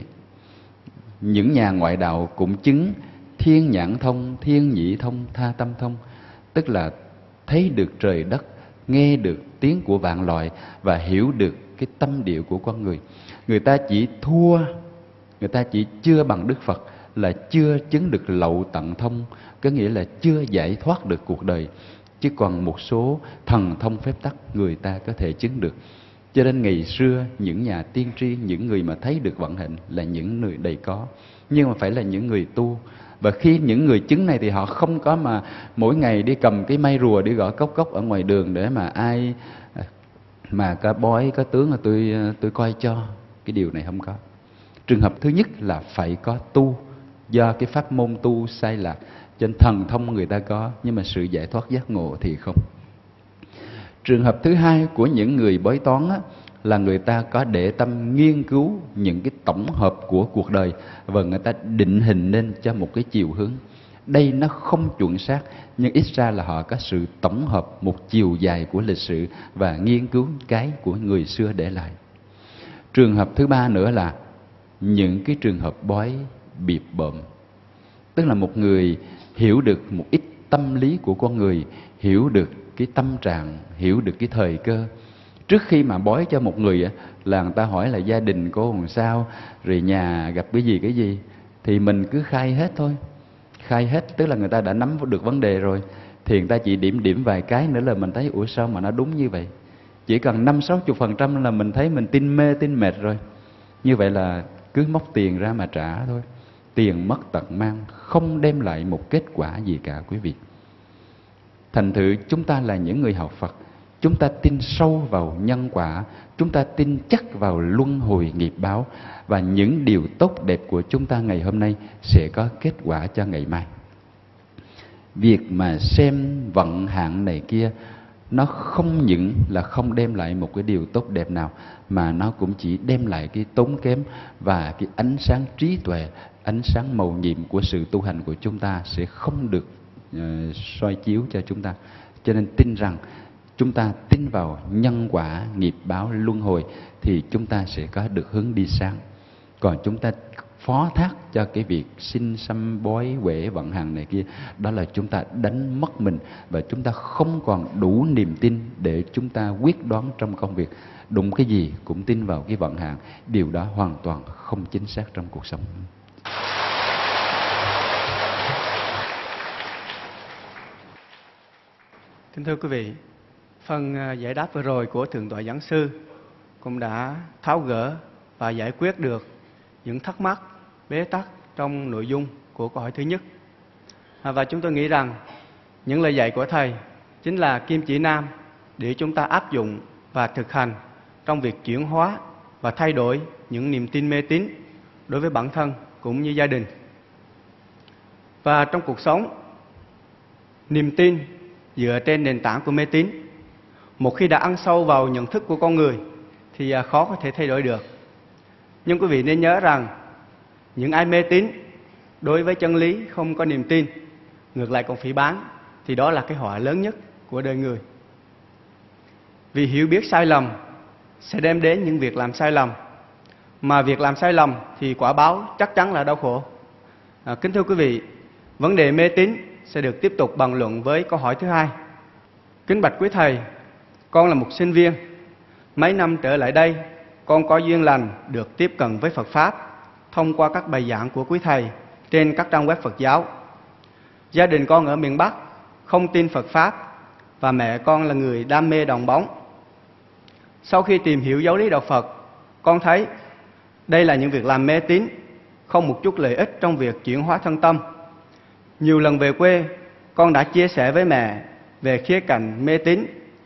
Những nhà ngoại đạo cũng chứng thiên nhãn thông, thiên nhĩ thông, tha tâm thông, tức là thấy được trời đất, nghe được tiếng của vạn loài và hiểu được cái tâm địa của con người. Người ta chỉ thua, người ta chỉ chưa bằng Đức Phật là chưa chứng được lậu tận thông, có nghĩa là chưa giải thoát được cuộc đời. Chứ còn một số thần thông phép tắc người ta có thể chứng được. Cho nên ngày xưa những nhà tiên tri, những người mà thấy được vận hạnh là những người đầy có, nhưng mà phải là những người tu. Và khi những người chứng này thì họ không có mà mỗi ngày đi cầm cái may rùa đi gõ cốc cốc ở ngoài đường để mà ai mà có bói có tướng là tôi coi cho. Cái điều này không có. Trường hợp thứ nhất là phải có tu, do cái pháp môn tu sai lạc, cho nên thần thông người ta có, nhưng mà sự giải thoát giác ngộ thì không. Trường hợp thứ hai của những người bói toán á, là người ta có để tâm nghiên cứu những cái tổng hợp của cuộc đời và người ta định hình nên cho một cái chiều hướng. Đây nó không chuẩn xác, nhưng ít ra là họ có sự tổng hợp một chiều dài của lịch sử và nghiên cứu cái của người xưa để lại. Trường hợp thứ ba nữa là những cái trường hợp bói bịp bợm, tức là một người hiểu được một ít tâm lý của con người, hiểu được cái tâm trạng, hiểu được cái thời cơ. Trước khi mà bói cho một người là người ta hỏi là gia đình cô làm sao, rồi nhà gặp cái gì, thì mình cứ khai hết thôi. Khai hết, tức là người ta đã nắm được vấn đề rồi, thì người ta chỉ điểm vài cái nữa là mình thấy ủa sao mà nó đúng như vậy. Chỉ cần 50-60% là mình thấy mình tin mê tin mệt rồi. Như vậy là cứ móc tiền ra mà trả thôi. Tiền mất tật mang, không đem lại một kết quả gì cả quý vị. Thành thử chúng ta là những người học Phật, chúng ta tin sâu vào nhân quả, chúng ta tin chắc vào luân hồi nghiệp báo, và những điều tốt đẹp của chúng ta ngày hôm nay sẽ có kết quả cho ngày mai. Việc mà xem vận hạn này kia, nó không những là không đem lại một cái điều tốt đẹp nào, mà nó cũng chỉ đem lại cái tốn kém và cái ánh sáng trí tuệ, ánh sáng mầu nhiệm của sự tu hành của chúng ta sẽ không được soi chiếu cho chúng ta. Cho nên tin rằng chúng ta tin vào nhân quả, nghiệp báo, luân hồi thì chúng ta sẽ có được hướng đi sáng. Còn chúng ta phó thác cho cái việc sinh xăm bói quẻ vận hành này kia, đó là chúng ta đánh mất mình, và chúng ta không còn đủ niềm tin để chúng ta quyết đoán trong công việc. Đụng cái gì cũng tin vào cái vận hạn, điều đó hoàn toàn không chính xác trong cuộc sống. Kính thưa quý vị, phần giải đáp vừa rồi của Thượng tọa Giảng sư cũng đã tháo gỡ và giải quyết được những thắc mắc, bế tắc trong nội dung của câu hỏi thứ nhất. Và chúng tôi nghĩ rằng những lời dạy của Thầy chính là kim chỉ nam để chúng ta áp dụng và thực hành trong việc chuyển hóa và thay đổi những niềm tin mê tín đối với bản thân cũng như gia đình. Và trong cuộc sống, niềm tin dựa trên nền tảng của mê tín, một khi đã ăn sâu vào nhận thức của con người thì khó có thể thay đổi được. Nhưng quý vị nên nhớ rằng những ai mê tín đối với chân lý không có niềm tin, ngược lại còn phỉ báng, thì đó là cái họa lớn nhất của đời người. Vì hiểu biết sai lầm sẽ đem đến những việc làm sai lầm, mà việc làm sai lầm thì quả báo chắc chắn là đau khổ. Kính thưa quý vị, vấn đề mê tín sẽ được tiếp tục bàn luận với câu hỏi thứ hai. Kính bạch quý Thầy, con là một sinh viên. Mấy năm trở lại đây, con có duyên lành được tiếp cận với Phật Pháp thông qua các bài giảng của quý Thầy trên các trang web Phật giáo. Gia đình con ở miền Bắc không tin Phật Pháp, và mẹ con là người đam mê đòn bóng. Sau khi tìm hiểu giáo lý đạo Phật, con thấy đây là những việc làm mê tín, không một chút lợi ích trong việc chuyển hóa thân tâm. Nhiều lần về quê, con đã chia sẻ với mẹ về khía cạnh mê tín,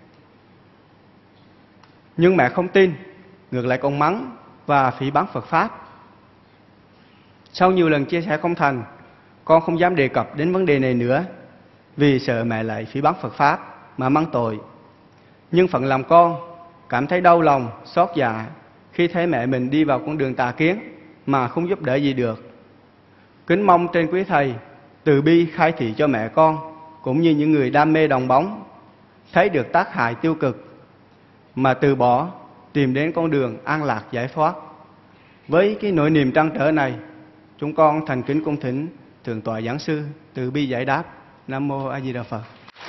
nhưng mẹ không tin, ngược lại còn mắng và phỉ báng Phật Pháp. Sau nhiều lần chia sẻ không thành, con không dám đề cập đến vấn đề này nữa, vì sợ mẹ lại phỉ báng Phật Pháp mà mang tội. Nhưng phận làm con cảm thấy đau lòng, xót dạ khi thấy mẹ mình đi vào con đường tà kiến mà không giúp đỡ gì được. Kính mong trên quý Thầy từ bi khai thị cho mẹ con cũng như những người đam mê đồng bóng thấy được tác hại tiêu cực mà từ bỏ, tìm đến con đường an lạc giải thoát. Với cái nỗi niềm trăn trở này, chúng con thành kính cung thỉnh Thượng tọa Giảng sư từ bi giải đáp. Nam mô A Di Đà Phật.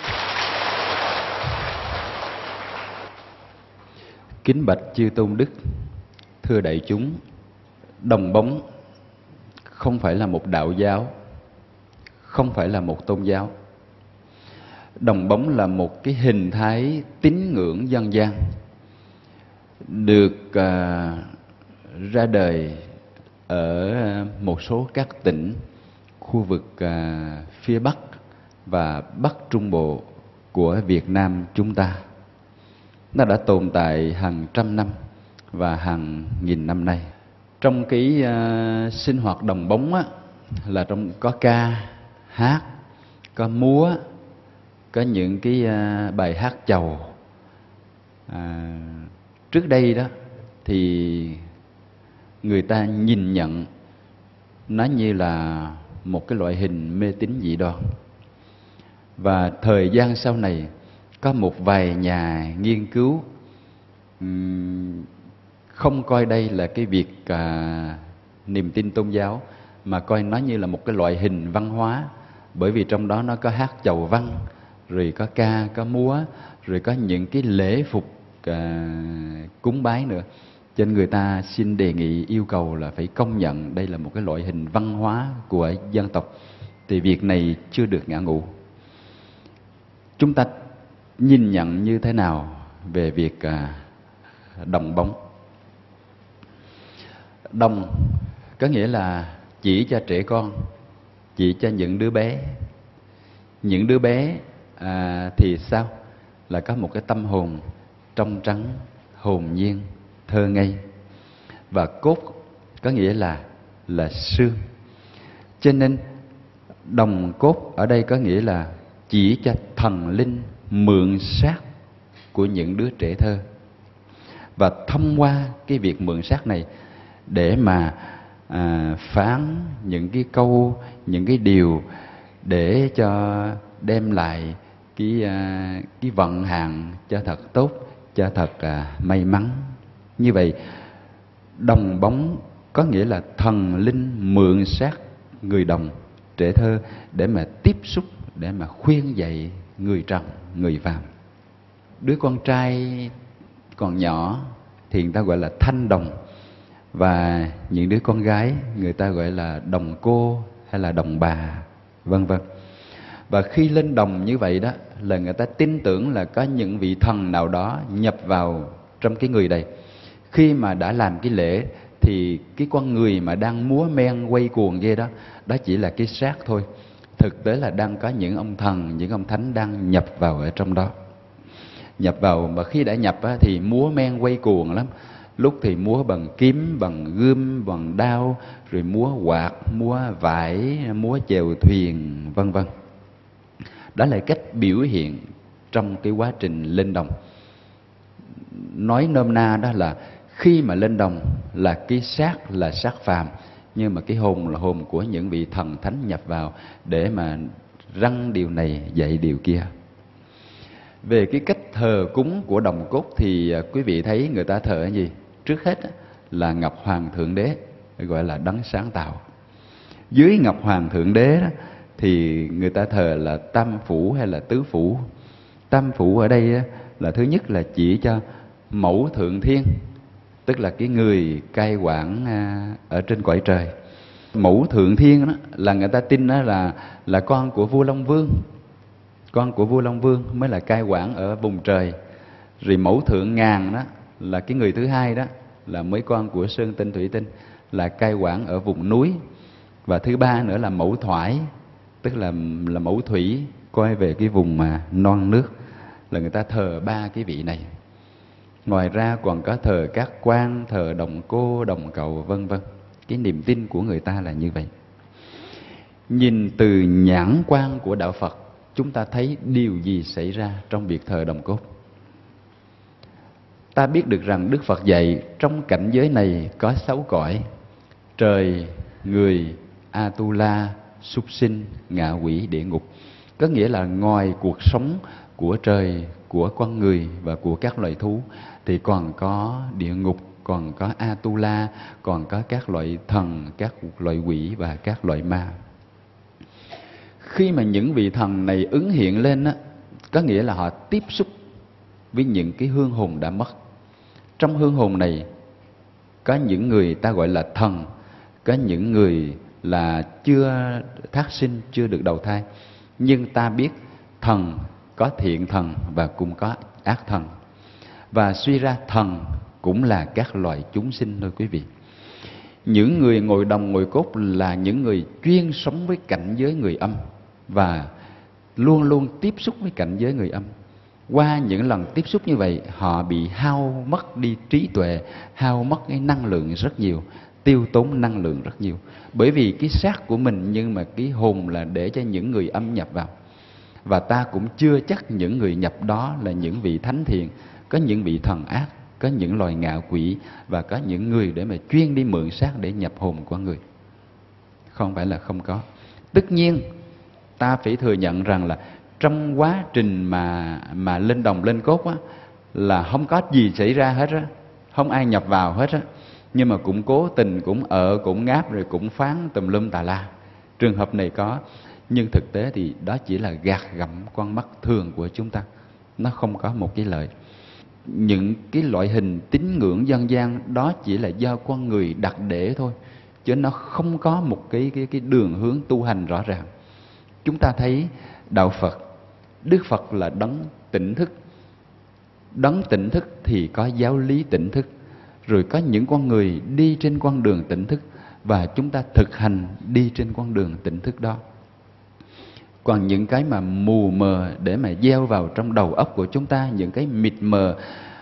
Kính bạch chư tôn đức, thưa đại chúng, đồng bóng không phải là một đạo giáo, không phải là một tôn giáo. Đồng bóng là một cái hình thái tín ngưỡng dân gian được ra đời ở một số các tỉnh khu vực phía Bắc và Bắc Trung Bộ của Việt Nam chúng ta. Nó đã tồn tại hàng trăm năm và hàng nghìn năm nay. Trong cái sinh hoạt đồng bóng á, là có ca, hát, có múa, có những cái bài hát chầu. Trước đây đó thì người ta nhìn nhận nó như là một cái loại hình mê tín dị đoan. Và thời gian sau này có một vài nhà nghiên cứu không coi đây là cái việc niềm tin tôn giáo, mà coi nó như là một cái loại hình văn hóa. Bởi vì trong đó nó có hát chầu văn, rồi có ca, có múa, rồi có những cái lễ phục cúng bái nữa. Cho nên người ta xin đề nghị yêu cầu là phải công nhận đây là một cái loại hình văn hóa của dân tộc. Thì việc này chưa được ngã ngũ. Chúng ta nhìn nhận như thế nào về việc đồng bóng? Đồng có nghĩa là chỉ cho trẻ con, chỉ cho những đứa bé. Những đứa bé thì sao? Là có một cái tâm hồn trong trắng, hồn nhiên, thơ ngây. Và cốt có nghĩa là xương. Cho nên đồng cốt ở đây có nghĩa là chỉ cho thần linh mượn xác của những đứa trẻ thơ. Và thông qua cái việc mượn xác này để mà phán những cái câu, những cái điều để cho đem lại cái vận hạn cho thật tốt, cho thật may mắn. Như vậy, đồng bóng có nghĩa là thần linh mượn xác người đồng, trẻ thơ để mà tiếp xúc, để mà khuyên dạy người trần, người phàm. Đứa con trai còn nhỏ thì người ta gọi là thanh đồng, và những đứa con gái người ta gọi là đồng cô hay là đồng bà, vân vân. Và khi lên đồng như vậy đó là người ta tin tưởng là có những vị thần nào đó nhập vào trong cái người này. Khi mà đã làm cái lễ thì cái con người mà đang múa men quay cuồng kia đó, đó chỉ là cái xác thôi. Thực tế là đang có những ông thần, những ông thánh đang nhập vào ở trong đó. Nhập vào, mà khi đã nhập á, thì múa men quay cuồng lắm. Lúc thì múa bằng kiếm, bằng gươm, bằng đao, rồi múa quạt, múa vải, múa chèo thuyền, vân vân. Đó là cách biểu hiện trong cái quá trình lên đồng. Nói nôm na đó là khi mà lên đồng là cái xác là xác phàm, nhưng mà cái hồn là hồn của những vị thần thánh nhập vào để mà răng điều này dạy điều kia. Về cái cách thờ cúng của đồng cốt thì quý vị thấy người ta thờ cái gì? Trước hết là Ngọc Hoàng Thượng Đế, gọi là đấng sáng tạo. Dưới Ngọc Hoàng Thượng Đế đó, thì người ta thờ là Tam Phủ hay là Tứ Phủ. Tam Phủ ở đây là thứ nhất là chỉ cho Mẫu Thượng Thiên, tức là cái người cai quản ở trên cõi trời. Mẫu Thượng Thiên đó là người ta tin đó là con của vua Long Vương. Con của vua Long Vương mới là cai quản ở vùng trời. Rồi Mẫu Thượng Ngàn đó là cái người thứ hai đó, là mấy con của Sơn Tinh Thủy Tinh, là cai quản ở vùng núi. Và thứ ba nữa là Mẫu Thoải, tức là Mẫu Thủy, coi về cái vùng mà non nước. Là người ta thờ ba cái vị này. Ngoài ra còn có thờ các quan, thờ đồng cô, đồng cậu, vân vân. cái niềm tin của người ta là như vậy. Nhìn từ nhãn quan của đạo Phật, chúng ta thấy điều gì xảy ra trong việc thờ đồng cốt. Ta biết được rằng Đức Phật dạy trong cảnh giới này có 6 cõi: trời, người, Atula, súc sinh, ngạ quỷ, địa ngục. Có nghĩa là ngoài cuộc sống của trời, của con người và của các loài thú thì còn có địa ngục, còn có Atula, còn có các loại thần, các loại quỷ và các loại ma. Khi mà những vị thần này ứng hiện lên á, có nghĩa là họ tiếp xúc với những cái hương hồn đã mất. Trong hương hồn này có những người ta gọi là thần, có những người là chưa thác sinh, chưa được đầu thai. Nhưng ta biết thần có thiện thần và cũng có ác thần. Và suy ra thần cũng là các loài chúng sinh thôi quý vị. Những người ngồi đồng ngồi cốt là những người chuyên sống với cảnh giới người âm và luôn luôn tiếp xúc với cảnh giới người âm. Qua những lần tiếp xúc như vậy, họ bị hao mất đi trí tuệ, hao mất cái năng lượng rất nhiều, tiêu tốn năng lượng rất nhiều. Bởi vì cái xác của mình nhưng mà cái hồn là để cho những người âm nhập vào. Và ta cũng chưa chắc những người nhập đó là những vị thánh thiện. Có những vị thần ác, có những loài ngạ quỷ và có những người để mà chuyên đi mượn xác để nhập hồn của người. Không phải là không có. Tất nhiên ta phải thừa nhận rằng là trong quá trình mà lên đồng lên cốt á, là không có gì xảy ra hết á, không ai nhập vào hết á, nhưng mà cũng cố tình, cũng ngáp rồi cũng phán tùm lum tà la. Trường hợp này có, nhưng thực tế thì đó chỉ là gạt gẫm con mắt thường của chúng ta, nó không có một cái lợi. Những cái loại hình tín ngưỡng dân gian đó chỉ là do con người đặt để thôi, chứ nó không có một cái đường hướng tu hành rõ ràng. Chúng ta thấy đạo Phật, Đức Phật là đấng tỉnh thức. Đấng tỉnh thức thì có giáo lý tỉnh thức, rồi có những con người đi trên con đường tỉnh thức và chúng ta thực hành đi trên con đường tỉnh thức đó. Còn những cái mà mù mờ để mà gieo vào trong đầu óc của chúng ta, những cái mịt mờ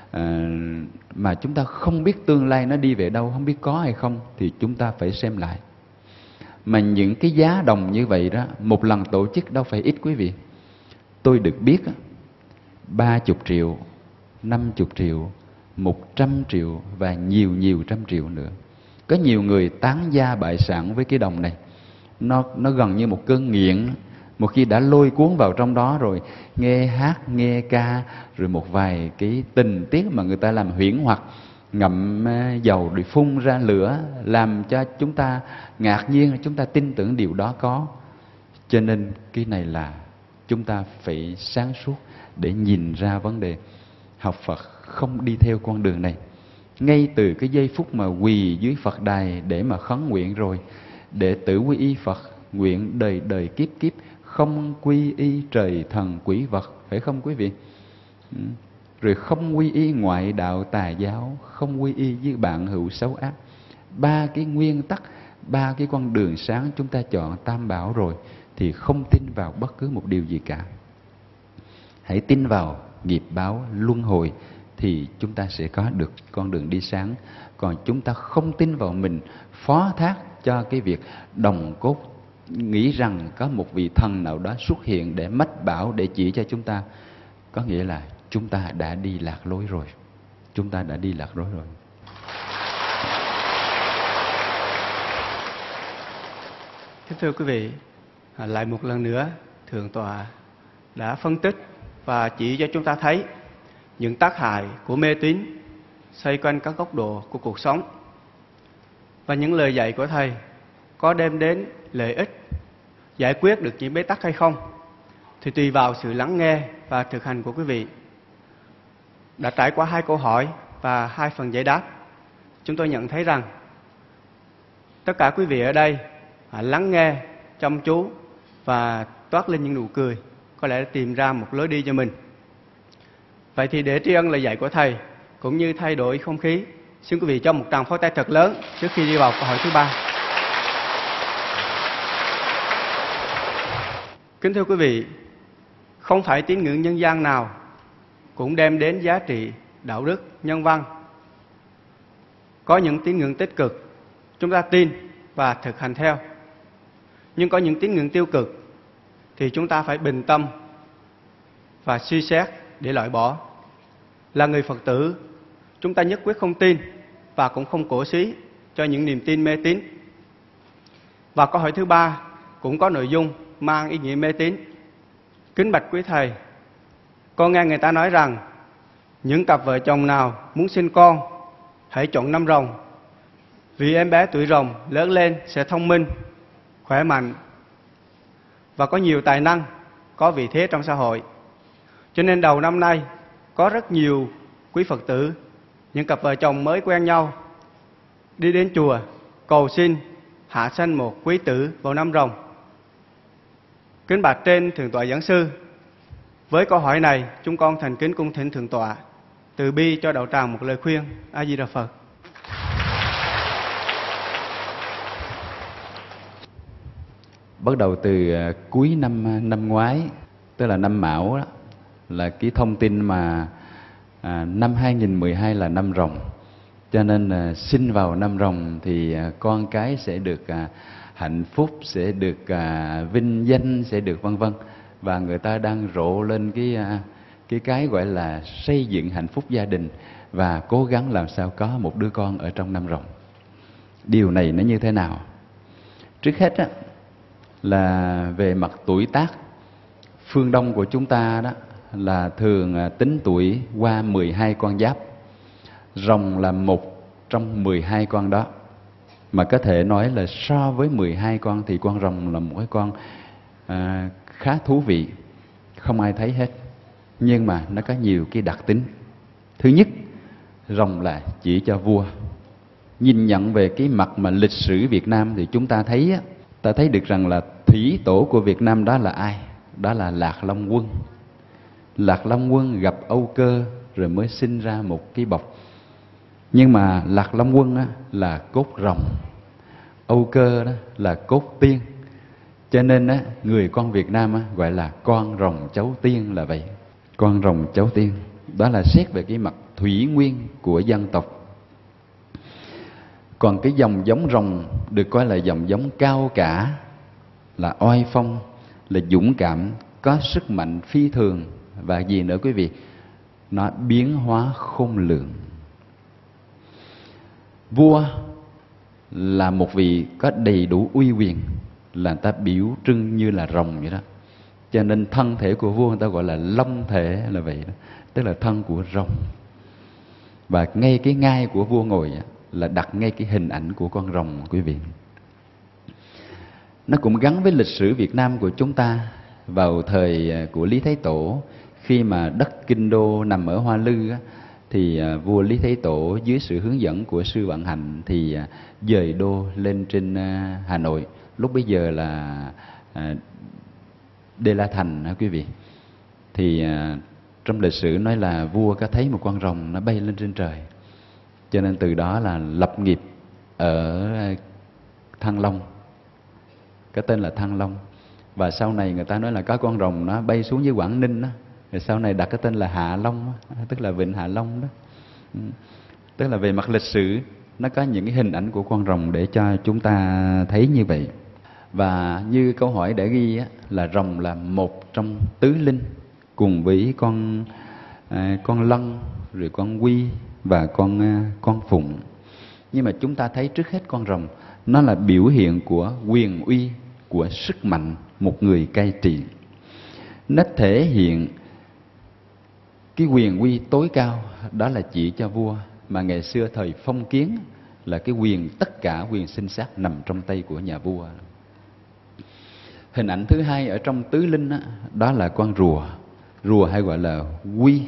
mà chúng ta không biết tương lai nó đi về đâu, không biết có hay không, thì chúng ta phải xem lại. Mà những cái giá đồng như vậy đó, một lần tổ chức đâu phải ít quý vị. Tôi được biết 30 triệu, 50 triệu, 100 triệu và nhiều trăm triệu nữa. Có nhiều người tán gia bại sản với cái đồng này. Nó gần như một cơn nghiện. Một khi đã lôi cuốn vào trong đó rồi, nghe hát, nghe ca, rồi một vài cái tình tiết mà người ta làm huyễn hoặc, ngậm dầu rồi phun ra lửa, làm cho chúng ta ngạc nhiên, chúng ta tin tưởng điều đó có. Cho nên cái này là chúng ta phải sáng suốt để nhìn ra vấn đề. Học Phật không đi theo con đường này. Ngay từ cái giây phút mà quỳ dưới Phật đài để mà khấn nguyện rồi, đệ tử quy y Phật, nguyện đời đời kiếp kiếp không quy y trời thần quỷ vật, phải không quý vị? Rồi không quy y ngoại đạo tà giáo, không quy y với bạn hữu xấu ác. 3 cái nguyên tắc, 3 cái con đường sáng chúng ta chọn tam bảo rồi thì không tin vào bất cứ một điều gì cả. Hãy tin vào nghiệp báo luân hồi thì chúng ta sẽ có được con đường đi sáng. Còn chúng ta không tin vào mình, phó thác cho cái việc đồng cốt, nghĩ rằng có một vị thần nào đó xuất hiện để mách bảo, để chỉ cho chúng ta, có nghĩa là chúng ta đã đi lạc lối rồi. Chúng ta đã đi lạc lối rồi. Kính thưa quý vị, lại một lần nữa Thượng tọa đã phân tích và chỉ cho chúng ta thấy những tác hại của mê tín xoay quanh các góc độ của cuộc sống. Và những lời dạy của Thầy có đem đến lợi ích, giải quyết được những bế tắc hay không thì tùy vào sự lắng nghe và thực hành của quý vị. Đã trải qua 2 câu hỏi và 2 phần giải đáp, chúng tôi nhận thấy rằng tất cả quý vị ở đây lắng nghe chăm chú và toát lên những nụ cười, có lẽ đã tìm ra một lối đi cho mình. Vậy thì để tri ân lời dạy của Thầy cũng như thay đổi không khí, xin quý vị cho một tràng pháo tay thật lớn trước khi đi vào câu hỏi thứ 3. Kính thưa quý vị, không phải tín ngưỡng nhân gian nào cũng đem đến giá trị đạo đức, nhân văn. Có những tín ngưỡng tích cực chúng ta tin và thực hành theo. Nhưng có những tín ngưỡng tiêu cực thì chúng ta phải bình tâm và suy xét để loại bỏ. Là người Phật tử, chúng ta nhất quyết không tin và cũng không cổ suý cho những niềm tin mê tín. Và câu hỏi thứ ba cũng có nội dung mang ý nghĩa mê tín. Kính bạch quý thầy, con nghe người ta nói rằng những cặp vợ chồng nào muốn sinh con hãy chọn năm rồng, vì em bé tuổi rồng lớn lên sẽ thông minh, khỏe mạnh và có nhiều tài năng, có vị thế trong xã hội. Cho nên đầu năm nay có rất nhiều quý Phật tử, những cặp vợ chồng mới quen nhau, đi đến chùa cầu xin hạ sanh một quý tử vào năm rồng. Kính bạch trên Thượng tọa Giảng sư, với câu hỏi này chúng con thành kính cung thỉnh Thượng tọa từ bi cho đạo tràng một lời khuyên. A Di Đà Phật. Bắt đầu từ cuối năm ngoái, tức là năm Mão đó, là cái thông tin mà năm 2012 là năm Rồng. Cho nên sinh vào năm Rồng thì con cái sẽ được hạnh phúc, sẽ được vinh danh, sẽ được vân vân. Và người ta đang rộ lên cái gọi là xây dựng hạnh phúc gia đình và cố gắng làm sao có một đứa con ở trong năm Rồng. Điều này nó như thế nào? Trước hết á, là về mặt tuổi tác, phương Đông của chúng ta đó là thường tính tuổi qua 12 con giáp. Rồng là một trong 12 con đó. Mà có thể nói là so với 12 con thì con rồng là một cái con khá thú vị, không ai thấy hết. Nhưng mà nó có nhiều cái đặc tính. Thứ nhất, rồng là chỉ cho vua. Nhìn nhận về cái mặt mà lịch sử Việt Nam thì chúng ta thấy được rằng là thủy tổ của Việt Nam đó là ai? Đó là Lạc Long Quân. Lạc Long Quân gặp Âu Cơ rồi mới sinh ra một cái bọc. Nhưng mà Lạc Long Quân á, là cốt rồng, Âu Cơ đó là cốt tiên. Cho nên á, người con Việt Nam á, gọi là con rồng cháu tiên là vậy. Con rồng cháu tiên. Đó là xét về cái mặt thủy nguyên của dân tộc. Còn cái dòng giống rồng được coi là dòng giống cao cả, là oai phong, là dũng cảm, có sức mạnh phi thường. Và gì nữa quý vị? Nó biến hóa khôn lường. Vua là một vị có đầy đủ uy quyền, là người ta biểu trưng như là rồng vậy đó. Cho nên thân thể của vua người ta gọi là long thể là vậy đó, tức là thân của rồng. Và ngay cái ngai của vua ngồi là đặt ngay cái hình ảnh của con rồng quý vị. Nó cũng gắn với lịch sử Việt Nam của chúng ta. Vào thời của Lý Thái Tổ, khi mà đất Kinh Đô nằm ở Hoa Lư thì vua Lý Thái Tổ dưới sự hướng dẫn của sư Vạn Hạnh thì dời đô lên trên Hà Nội. Lúc bấy giờ là Đê La Thành quý vị. Thì trong lịch sử nói là vua có thấy một con rồng nó bay lên trên trời. Cho nên từ đó là lập nghiệp ở Thăng Long, cái tên là Thăng Long. Và sau này người ta nói là có con rồng nó bay xuống dưới Quảng Ninh đó, rồi sau này đặt cái tên là Hạ Long, tức là Vịnh Hạ Long đó. Tức là về mặt lịch sử nó có những cái hình ảnh của con rồng để cho chúng ta thấy như vậy. Và như câu hỏi đã ghi là rồng là một trong tứ linh, cùng với con lân, rồi con quy và con phụng. Nhưng mà chúng ta thấy trước hết con rồng nó là biểu hiện của quyền uy, của sức mạnh một người cai trị. Nó thể hiện cái quyền uy tối cao, đó là chỉ cho vua. Mà ngày xưa thời phong kiến là cái quyền, tất cả quyền sinh sát nằm trong tay của nhà vua. Hình ảnh thứ hai ở trong tứ linh đó là con rùa. Rùa hay gọi là quy.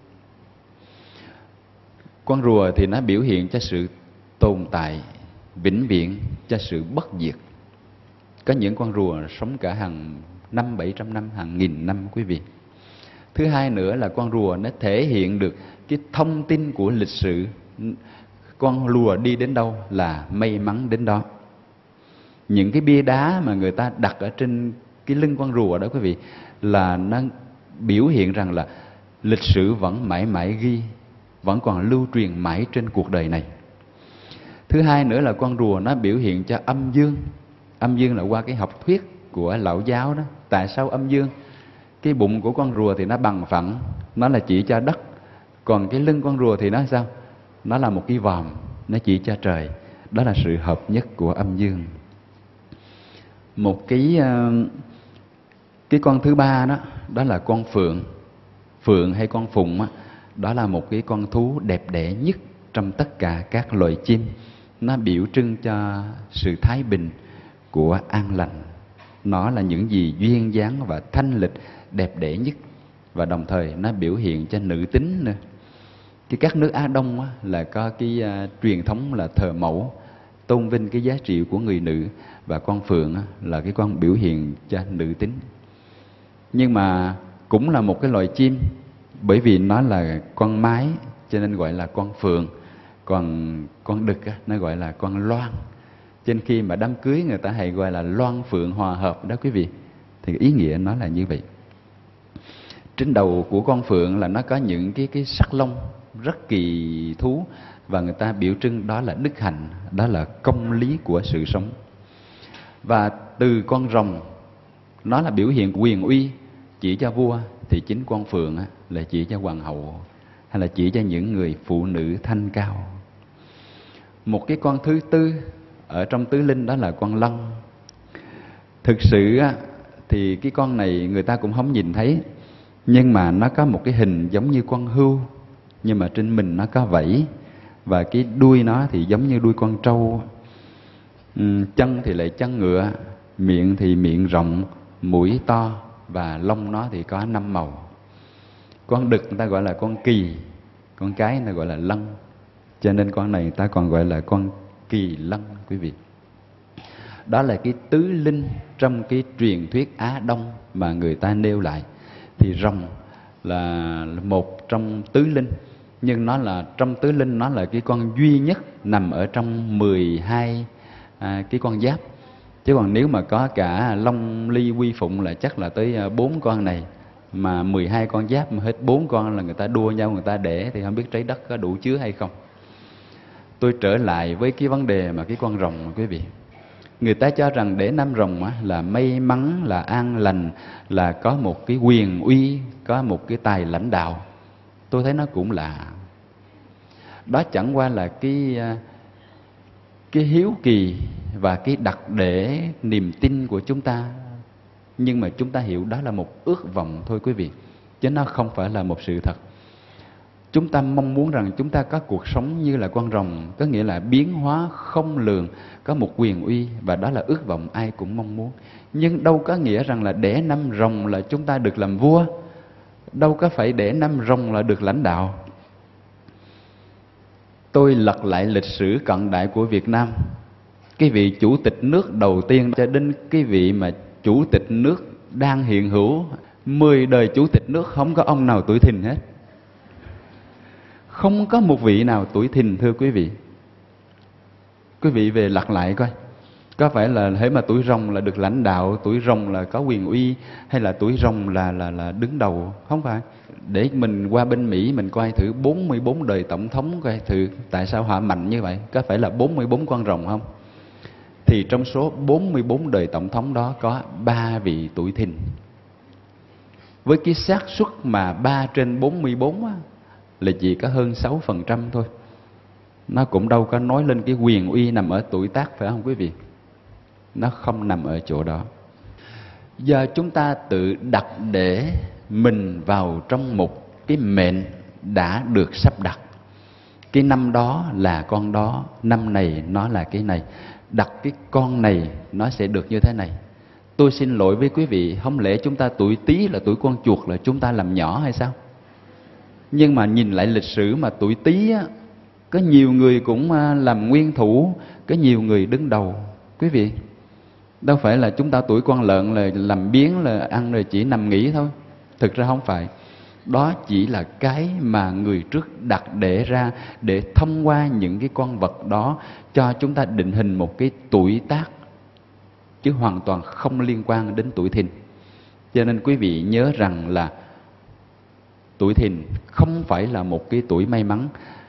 Con rùa thì nó biểu hiện cho sự tồn tại vĩnh viễn, cho sự bất diệt. Có những con rùa sống cả hàng 500-700 năm, hàng nghìn năm quý vị. Thứ hai nữa là con rùa nó thể hiện được cái thông tin của lịch sử. Con rùa đi đến đâu là may mắn đến đó. Những cái bia đá mà người ta đặt ở trên cái lưng con rùa đó quý vị, là nó biểu hiện rằng là lịch sử vẫn mãi mãi ghi, vẫn còn lưu truyền mãi trên cuộc đời này. Thứ hai nữa là con rùa nó biểu hiện cho âm dương. Âm dương là qua cái học thuyết của lão giáo đó. Tại sao âm dương? Cái bụng của con rùa thì nó bằng phẳng, nó là chỉ cho đất. Còn cái lưng con rùa thì nó sao? Nó là một cái vòm, nó chỉ cho trời. Đó là sự hợp nhất của âm dương. Một cái con thứ ba đó, đó là con phượng. Phượng hay con phụng đó, đó là một cái con thú đẹp đẽ nhất trong tất cả các loài chim. Nó biểu trưng cho sự thái bình của an lành. Nó là những gì duyên dáng và thanh lịch đẹp đẽ nhất. Và đồng thời nó biểu hiện cho nữ tính nữa. Các nước Á Đông á, là có cái truyền thống là thờ mẫu, tôn vinh cái giá trị của người nữ. Và con phượng á, là cái con biểu hiện cho nữ tính. Nhưng mà cũng là một cái loài chim, bởi vì nó là con mái cho nên gọi là con phượng. Còn con đực á, nó gọi là con loan. Trên khi mà đám cưới người ta hay gọi là loan phượng hòa hợp đó quý vị. Thì ý nghĩa nó là như vậy. Trên đầu của con phượng là nó có những cái sắc lông rất kỳ thú. Và người ta biểu trưng đó là đức hạnh, đó là công lý của sự sống. Và từ con rồng, nó là biểu hiện quyền uy, chỉ cho vua. Thì chính con phượng á, là chỉ cho hoàng hậu, hay là chỉ cho những người phụ nữ thanh cao. Một cái con thứ tư ở trong tứ linh đó là con lân. Thực sự á, thì cái con này người ta cũng không nhìn thấy, nhưng mà nó có một cái hình giống như con hươu, nhưng mà trên mình nó có vảy. Và cái đuôi nó thì giống như đuôi con trâu. Chân thì lại chân ngựa, miệng thì miệng rộng, mũi to, và lông nó thì có 5 màu. Con đực người ta gọi là con kỳ, con cái người ta gọi là lân. Cho nên con này người ta còn gọi là con kỳ lân quý vị. Đó là cái tứ linh trong cái truyền thuyết Á Đông mà người ta nêu lại. Thì rồng là một trong tứ linh, nhưng nó là trong tứ linh, nó là cái con duy nhất nằm ở trong 12 cái con giáp. Chứ còn nếu mà có cả Long Ly Quy Phụng là chắc là tới 4 con này. Mà 12 con giáp mà hết 4 con là người ta đua nhau, người ta đẻ, thì không biết trái đất có đủ chứa hay không. Tôi trở lại với cái vấn đề mà cái con rồng mà quý vị. Người ta cho rằng để năm rồng là may mắn, là an lành, là có một cái quyền uy, có một cái tài lãnh đạo. Tôi thấy nó cũng là đó, chẳng qua là cái hiếu kỳ và cái đặc để niềm tin của chúng ta. Nhưng mà chúng ta hiểu đó là một ước vọng thôi quý vị, chứ nó không phải là một sự thật. Chúng ta mong muốn rằng chúng ta có cuộc sống như là con rồng, có nghĩa là biến hóa không lường, có một quyền uy, và đó là ước vọng ai cũng mong muốn. Nhưng đâu có nghĩa rằng là đẻ năm rồng là chúng ta được làm vua, đâu có phải đẻ năm rồng là được lãnh đạo. Tôi lật lại lịch sử cận đại của Việt Nam. Cái vị chủ tịch nước đầu tiên cho đến cái vị mà chủ tịch nước đang hiện hữu, 10 đời chủ tịch nước không có ông nào tuổi thìn hết. Không có một vị nào tuổi thìn, thưa quý vị. Quý vị về lật lại coi, có phải là hễ mà tuổi rồng là được lãnh đạo, tuổi rồng là có quyền uy, hay là tuổi rồng là đứng đầu? Không phải. Để mình qua bên Mỹ mình coi thử 44 đời tổng thống coi thử tại sao họ mạnh như vậy. Có phải là 44 con rồng không? Thì trong số 44 đời tổng thống đó có 3 vị tuổi thìn. Với cái xác suất mà 3 trên 44 á, là chỉ có hơn 6% thôi. Nó cũng đâu có nói lên cái quyền uy nằm ở tuổi tác, phải không quý vị? Nó không nằm ở chỗ đó. Giờ chúng ta tự đặt để mình vào trong một cái mệnh đã được sắp đặt. Cái năm đó là con đó, năm này nó là cái này. Đặt cái con này nó sẽ được như thế này. Tôi xin lỗi với quý vị, không lẽ chúng ta tuổi Tý là tuổi con chuột là chúng ta làm nhỏ hay sao? Nhưng mà nhìn lại lịch sử mà tuổi Tý á, có nhiều người cũng làm nguyên thủ, có nhiều người đứng đầu. Quý vị, đâu phải là chúng ta tuổi con lợn là làm biếng là ăn rồi chỉ nằm nghỉ thôi. Thực ra không phải. Đó chỉ là cái mà người trước đặt để ra, để thông qua những cái con vật đó cho chúng ta định hình một cái tuổi tác, chứ hoàn toàn không liên quan đến tuổi thìn. Cho nên quý vị nhớ rằng là tuổi thìn không phải là một cái tuổi may mắn.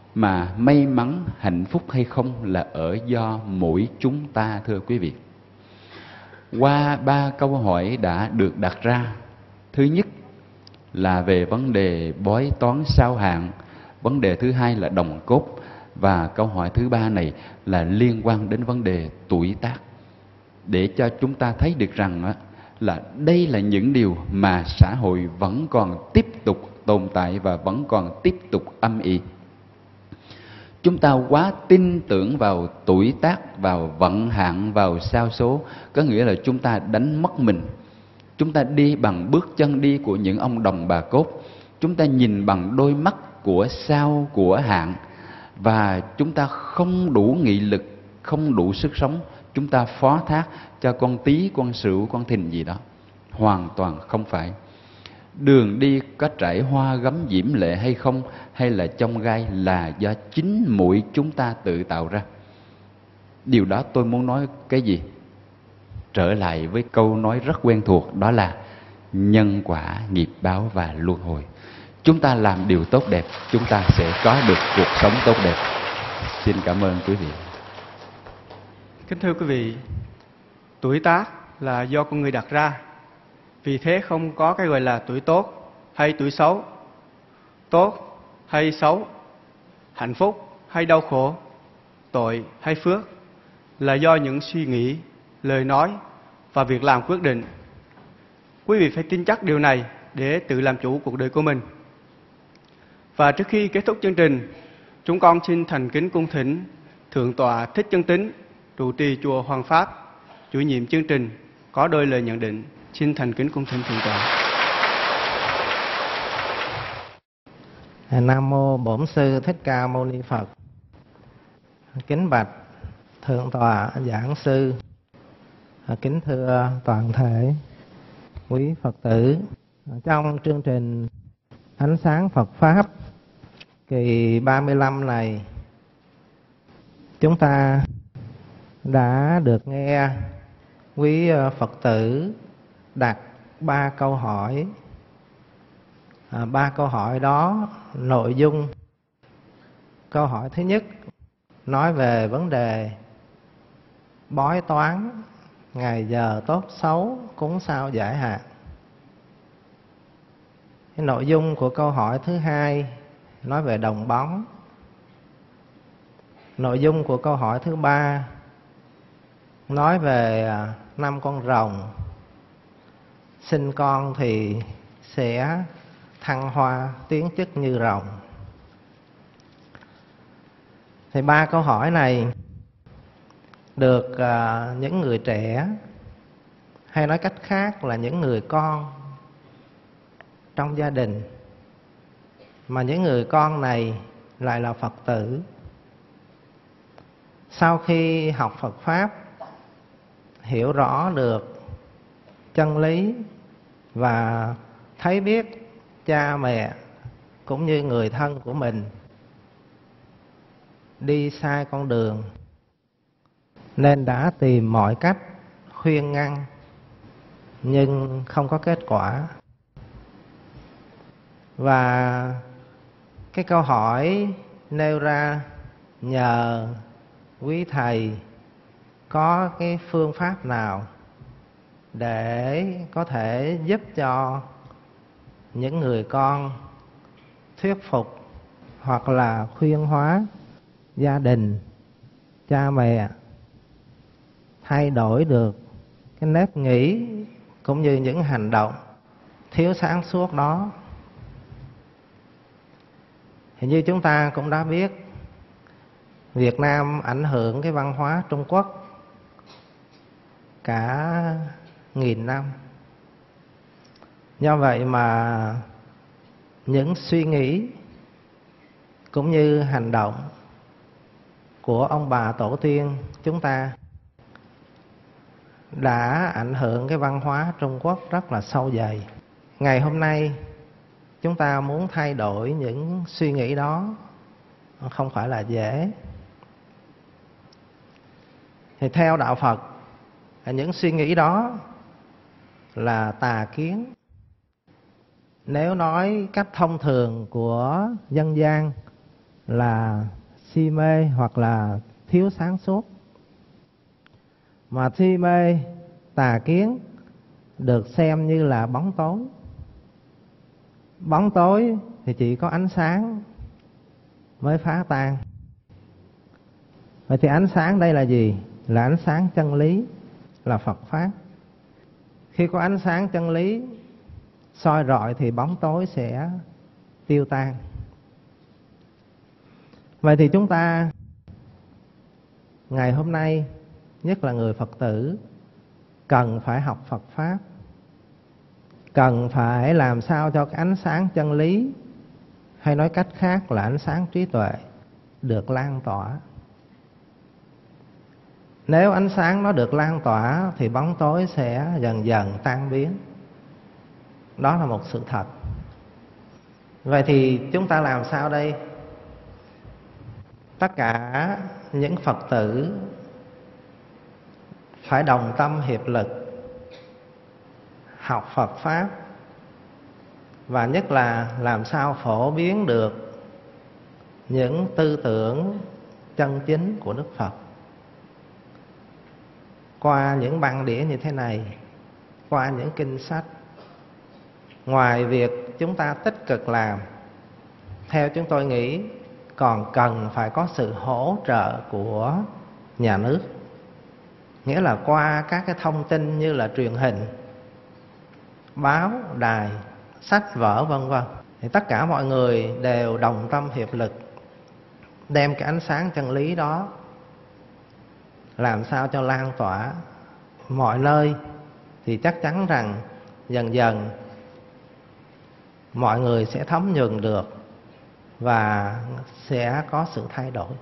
mà may mắn, hạnh phúc hay không là ở do mỗi chúng ta, thưa quý vị. Qua 3 câu hỏi đã được đặt ra, thứ nhất là về vấn đề bói toán sao hạn, vấn đề thứ hai là đồng cốt, và câu hỏi thứ ba này là liên quan đến vấn đề tuổi tác, để cho chúng ta thấy được rằng là đây là những điều mà xã hội vẫn còn tiếp tục tồn tại và vẫn còn tiếp tục âm ỉ. Chúng ta quá tin tưởng vào tuổi tác, vào vận hạn, vào sao số, có nghĩa là chúng ta đánh mất mình. Chúng ta đi bằng bước chân đi của những ông đồng bà cốt, chúng ta nhìn bằng đôi mắt của sao, của hạn, và chúng ta không đủ nghị lực, không đủ sức sống, chúng ta phó thác cho con Tý, con Sửu, con Thìn gì đó. Hoàn toàn không phải. Đường đi có trải hoa gấm diễm lệ hay không, hay là chông gai, là do chính mỗi chúng ta tự tạo ra. Điều đó tôi muốn nói cái gì? Trở lại với câu nói rất quen thuộc, đó là nhân quả, nghiệp báo và luân hồi. Chúng ta làm điều tốt đẹp, chúng ta sẽ có được cuộc sống tốt đẹp. Xin cảm ơn quý vị. Kính thưa quý vị, tuổi tác là do con người đặt ra. Vì thế không có cái gọi là tuổi tốt hay tuổi xấu, tốt hay xấu, hạnh phúc hay đau khổ, tội hay phước, là do những suy nghĩ, lời nói và việc làm quyết định. Quý vị phải tin chắc điều này để tự làm chủ cuộc đời của mình. Và trước khi kết thúc chương trình, chúng con xin thành kính cung thỉnh Thượng tọa Thích Chân Tín, trụ trì chùa Hoàng Pháp, chủ nhiệm chương trình, có đôi lời nhận định. Xin thành kính cung thỉnh Thượng tọa. Nam mô Bổn Sư Thích Ca Mâu Ni Phật. Kính bạch Thượng tọa giảng sư, kính thưa toàn thể quý Phật tử. Trong chương trình Ánh Sáng Phật Pháp kỳ 35 này, chúng ta đã được nghe quý Phật tử đặt 3 câu hỏi. 3 câu hỏi đó, nội dung câu hỏi thứ nhất nói về vấn đề bói toán, ngày giờ tốt xấu, cúng sao giải hạn. Cái nội dung của câu hỏi thứ hai nói về đồng bóng. Nội dung của câu hỏi thứ ba nói về 5 con rồng, sinh con thì sẽ thăng hoa tiến chức như rồng. Thì 3 câu hỏi này được những người trẻ, hay nói cách khác là những người con trong gia đình, mà những người con này lại là Phật tử, sau khi học Phật Pháp, hiểu rõ được chân lý và thấy biết cha mẹ cũng như người thân của mình đi sai con đường, nên đã tìm mọi cách khuyên ngăn nhưng không có kết quả. Và cái câu hỏi nêu ra nhờ quý thầy có cái phương pháp nào để có thể giúp cho những người con thuyết phục hoặc là khuyên hóa gia đình, cha mẹ thay đổi được cái nếp nghĩ cũng như những hành động thiếu sáng suốt đó. Thì như chúng ta cũng đã biết, Việt Nam ảnh hưởng cái văn hóa Trung Quốc cả nghìn năm. Do vậy mà những suy nghĩ cũng như hành động của ông bà tổ tiên chúng ta đã ảnh hưởng cái văn hóa Trung Quốc rất là sâu dày. Ngày hôm nay chúng ta muốn thay đổi những suy nghĩ đó không phải là dễ. Thì theo đạo Phật, những suy nghĩ đó là tà kiến. Nếu nói cách thông thường của dân gian là si mê hoặc là thiếu sáng suốt. Mà si mê, tà kiến được xem như là bóng tối. Bóng tối thì chỉ có ánh sáng mới phá tan. Vậy thì ánh sáng đây là gì? Là ánh sáng chân lý, là Phật Pháp. Khi có ánh sáng chân lý soi rọi thì bóng tối sẽ tiêu tan. Vậy thì chúng ta ngày hôm nay, nhất là người Phật tử, cần phải học Phật Pháp, cần phải làm sao cho cái ánh sáng chân lý, hay nói cách khác là ánh sáng trí tuệ, được lan tỏa. Nếu ánh sáng nó được lan tỏa thì bóng tối sẽ dần dần tan biến. Đó là một sự thật. Vậy thì chúng ta làm sao đây? Tất cả những Phật tử phải đồng tâm hiệp lực học Phật Pháp, và nhất là làm sao phổ biến được những tư tưởng chân chính của Đức Phật qua những băng đĩa như thế này, qua những kinh sách. Ngoài việc chúng ta tích cực làm, theo chúng tôi nghĩ còn cần phải có sự hỗ trợ của nhà nước. Nghĩa là qua các cái thông tin như là truyền hình, báo, đài, sách vở vân vân, thì tất cả mọi người đều đồng tâm hiệp lực đem cái ánh sáng chân lý đó làm sao cho lan tỏa mọi nơi, thì chắc chắn rằng dần dần mọi người sẽ thấm nhuần được và sẽ có sự thay đổi.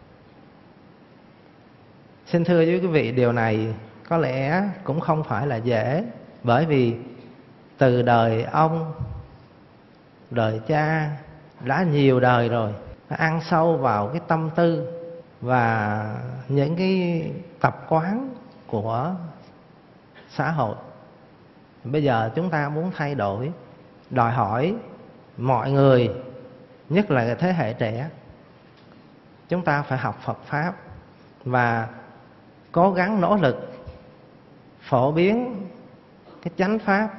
Xin thưa với quý vị, điều này có lẽ cũng không phải là dễ, bởi vì từ đời ông, đời cha đã nhiều đời rồi, nó ăn sâu vào cái tâm tư và những cái tập quán của xã hội. Bây giờ chúng ta muốn thay đổi, đòi hỏi mọi người, nhất là thế hệ trẻ, chúng ta phải học Phật Pháp và cố gắng nỗ lực phổ biến cái chánh Pháp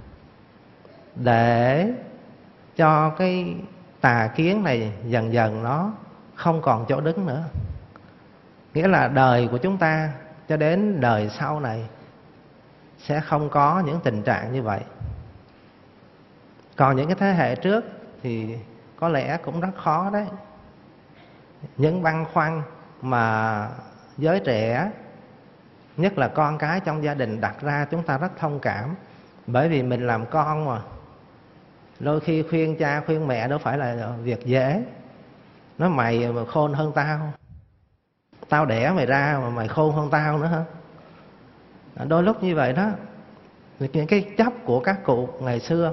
để cho cái tà kiến này dần dần nó không còn chỗ đứng nữa. Nghĩa là đời của chúng ta cho đến đời sau này sẽ không có những tình trạng như vậy. Còn những cái thế hệ trước thì có lẽ cũng rất khó đấy. Những băn khoăn mà giới trẻ, nhất là con cái trong gia đình đặt ra, chúng ta rất thông cảm. Bởi vì mình làm con mà, đôi khi khuyên cha khuyên mẹ đâu phải là việc dễ. Nói mày mà khôn hơn tao, tao đẻ mày ra mà mày khôn hơn tao nữa hả? Đôi lúc như vậy đó. Những cái chấp của các cụ ngày xưa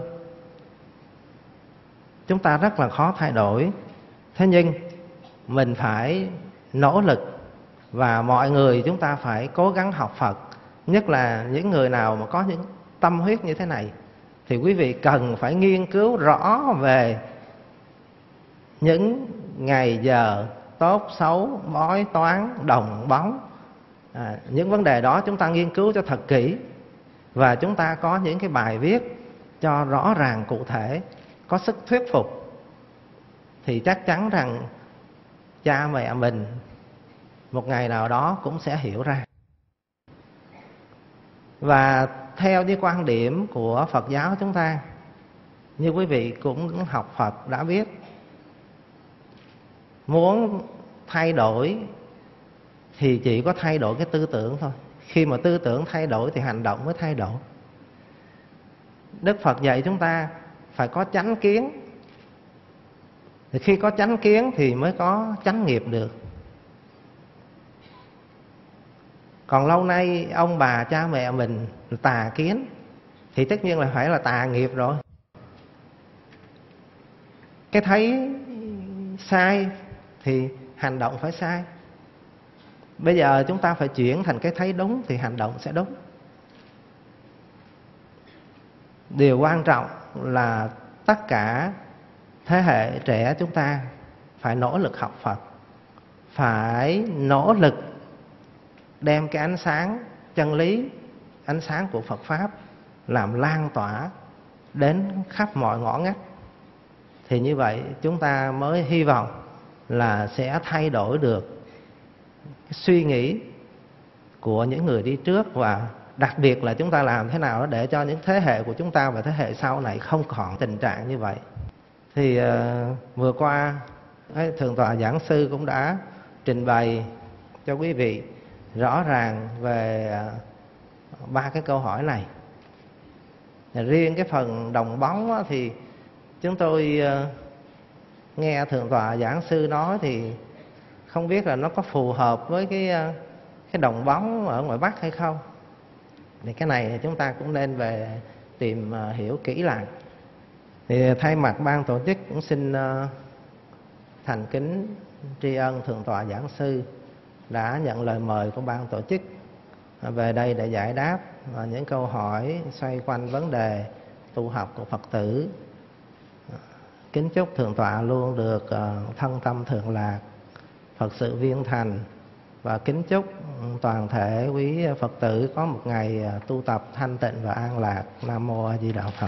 chúng ta rất là khó thay đổi. Thế nhưng mình phải nỗ lực, và mọi người chúng ta phải cố gắng học Phật. Nhất là những người nào mà có những tâm huyết như thế này, thì quý vị cần phải nghiên cứu rõ về những ngày giờ tốt xấu, bói toán, đồng bóng. Những vấn đề đó chúng ta nghiên cứu cho thật kỹ, và chúng ta có những cái bài viết cho rõ ràng cụ thể, có sức thuyết phục, thì chắc chắn rằng cha mẹ mình một ngày nào đó cũng sẽ hiểu ra. Và theo cái quan điểm của Phật giáo chúng ta, như quý vị cũng học Phật đã biết, muốn thay đổi thì chỉ có thay đổi cái tư tưởng thôi. Khi mà tư tưởng thay đổi thì hành động mới thay đổi. Đức Phật dạy chúng ta phải có chánh kiến, thì khi có chánh kiến thì mới có chánh nghiệp được. Còn lâu nay ông bà cha mẹ mình tà kiến thì tất nhiên là phải là tà nghiệp rồi. Cái thấy sai thì hành động phải sai. Bây giờ chúng ta phải chuyển thành cái thấy đúng thì hành động sẽ đúng. Điều quan trọng là tất cả thế hệ trẻ chúng ta phải nỗ lực học Phật, phải nỗ lực đem cái ánh sáng chân lý, ánh sáng của Phật Pháp làm lan tỏa đến khắp mọi ngõ ngách. Thì như vậy chúng ta mới hy vọng là sẽ thay đổi được cái suy nghĩ của những người đi trước, và đặc biệt là chúng ta làm thế nào đó để cho những thế hệ của chúng ta và thế hệ sau này không còn tình trạng như vậy. Thì vừa qua Thượng tọa giảng sư cũng đã trình bày cho quý vị rõ ràng về 3 cái câu hỏi này. Riêng cái phần đồng bóng thì chúng tôi nghe Thượng tọa giảng sư nói thì không biết là nó có phù hợp với cái đồng bóng ở ngoài Bắc hay không. Thì cái này chúng ta cũng nên về tìm hiểu kỹ lại. Thì thay mặt ban tổ chức cũng xin thành kính tri ân Thượng tọa giảng sư đã nhận lời mời của ban tổ chức về đây để giải đáp những câu hỏi xoay quanh vấn đề tu học của Phật tử. Kính chúc Thượng tọa luôn được thân tâm thượng lạc, Phật sự viên thành, và kính chúc toàn thể quý Phật tử có một ngày tu tập thanh tịnh và an lạc. Nam Mô A Di Đà Phật.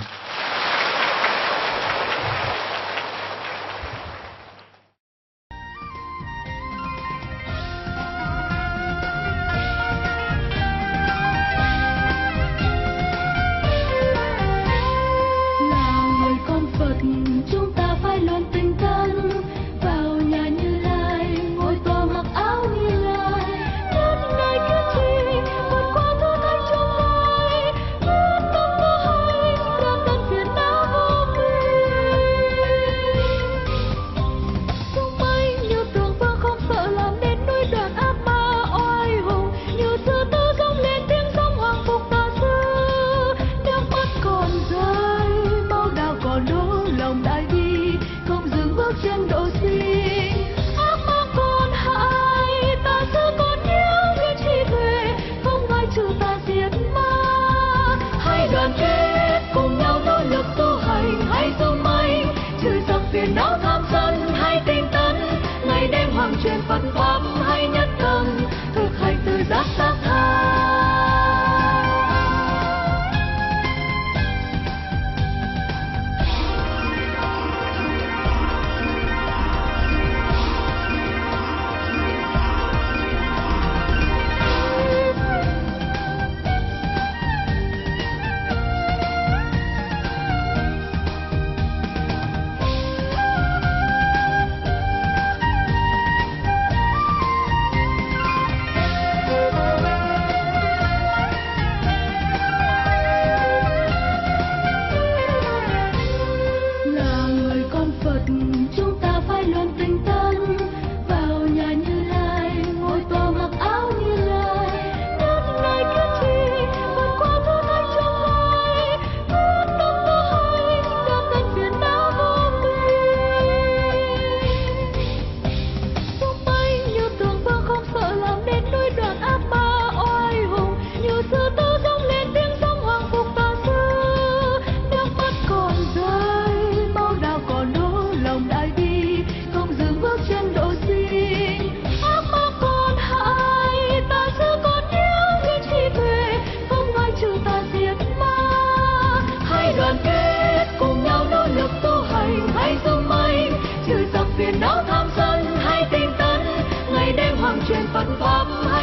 truyền Phật pháp.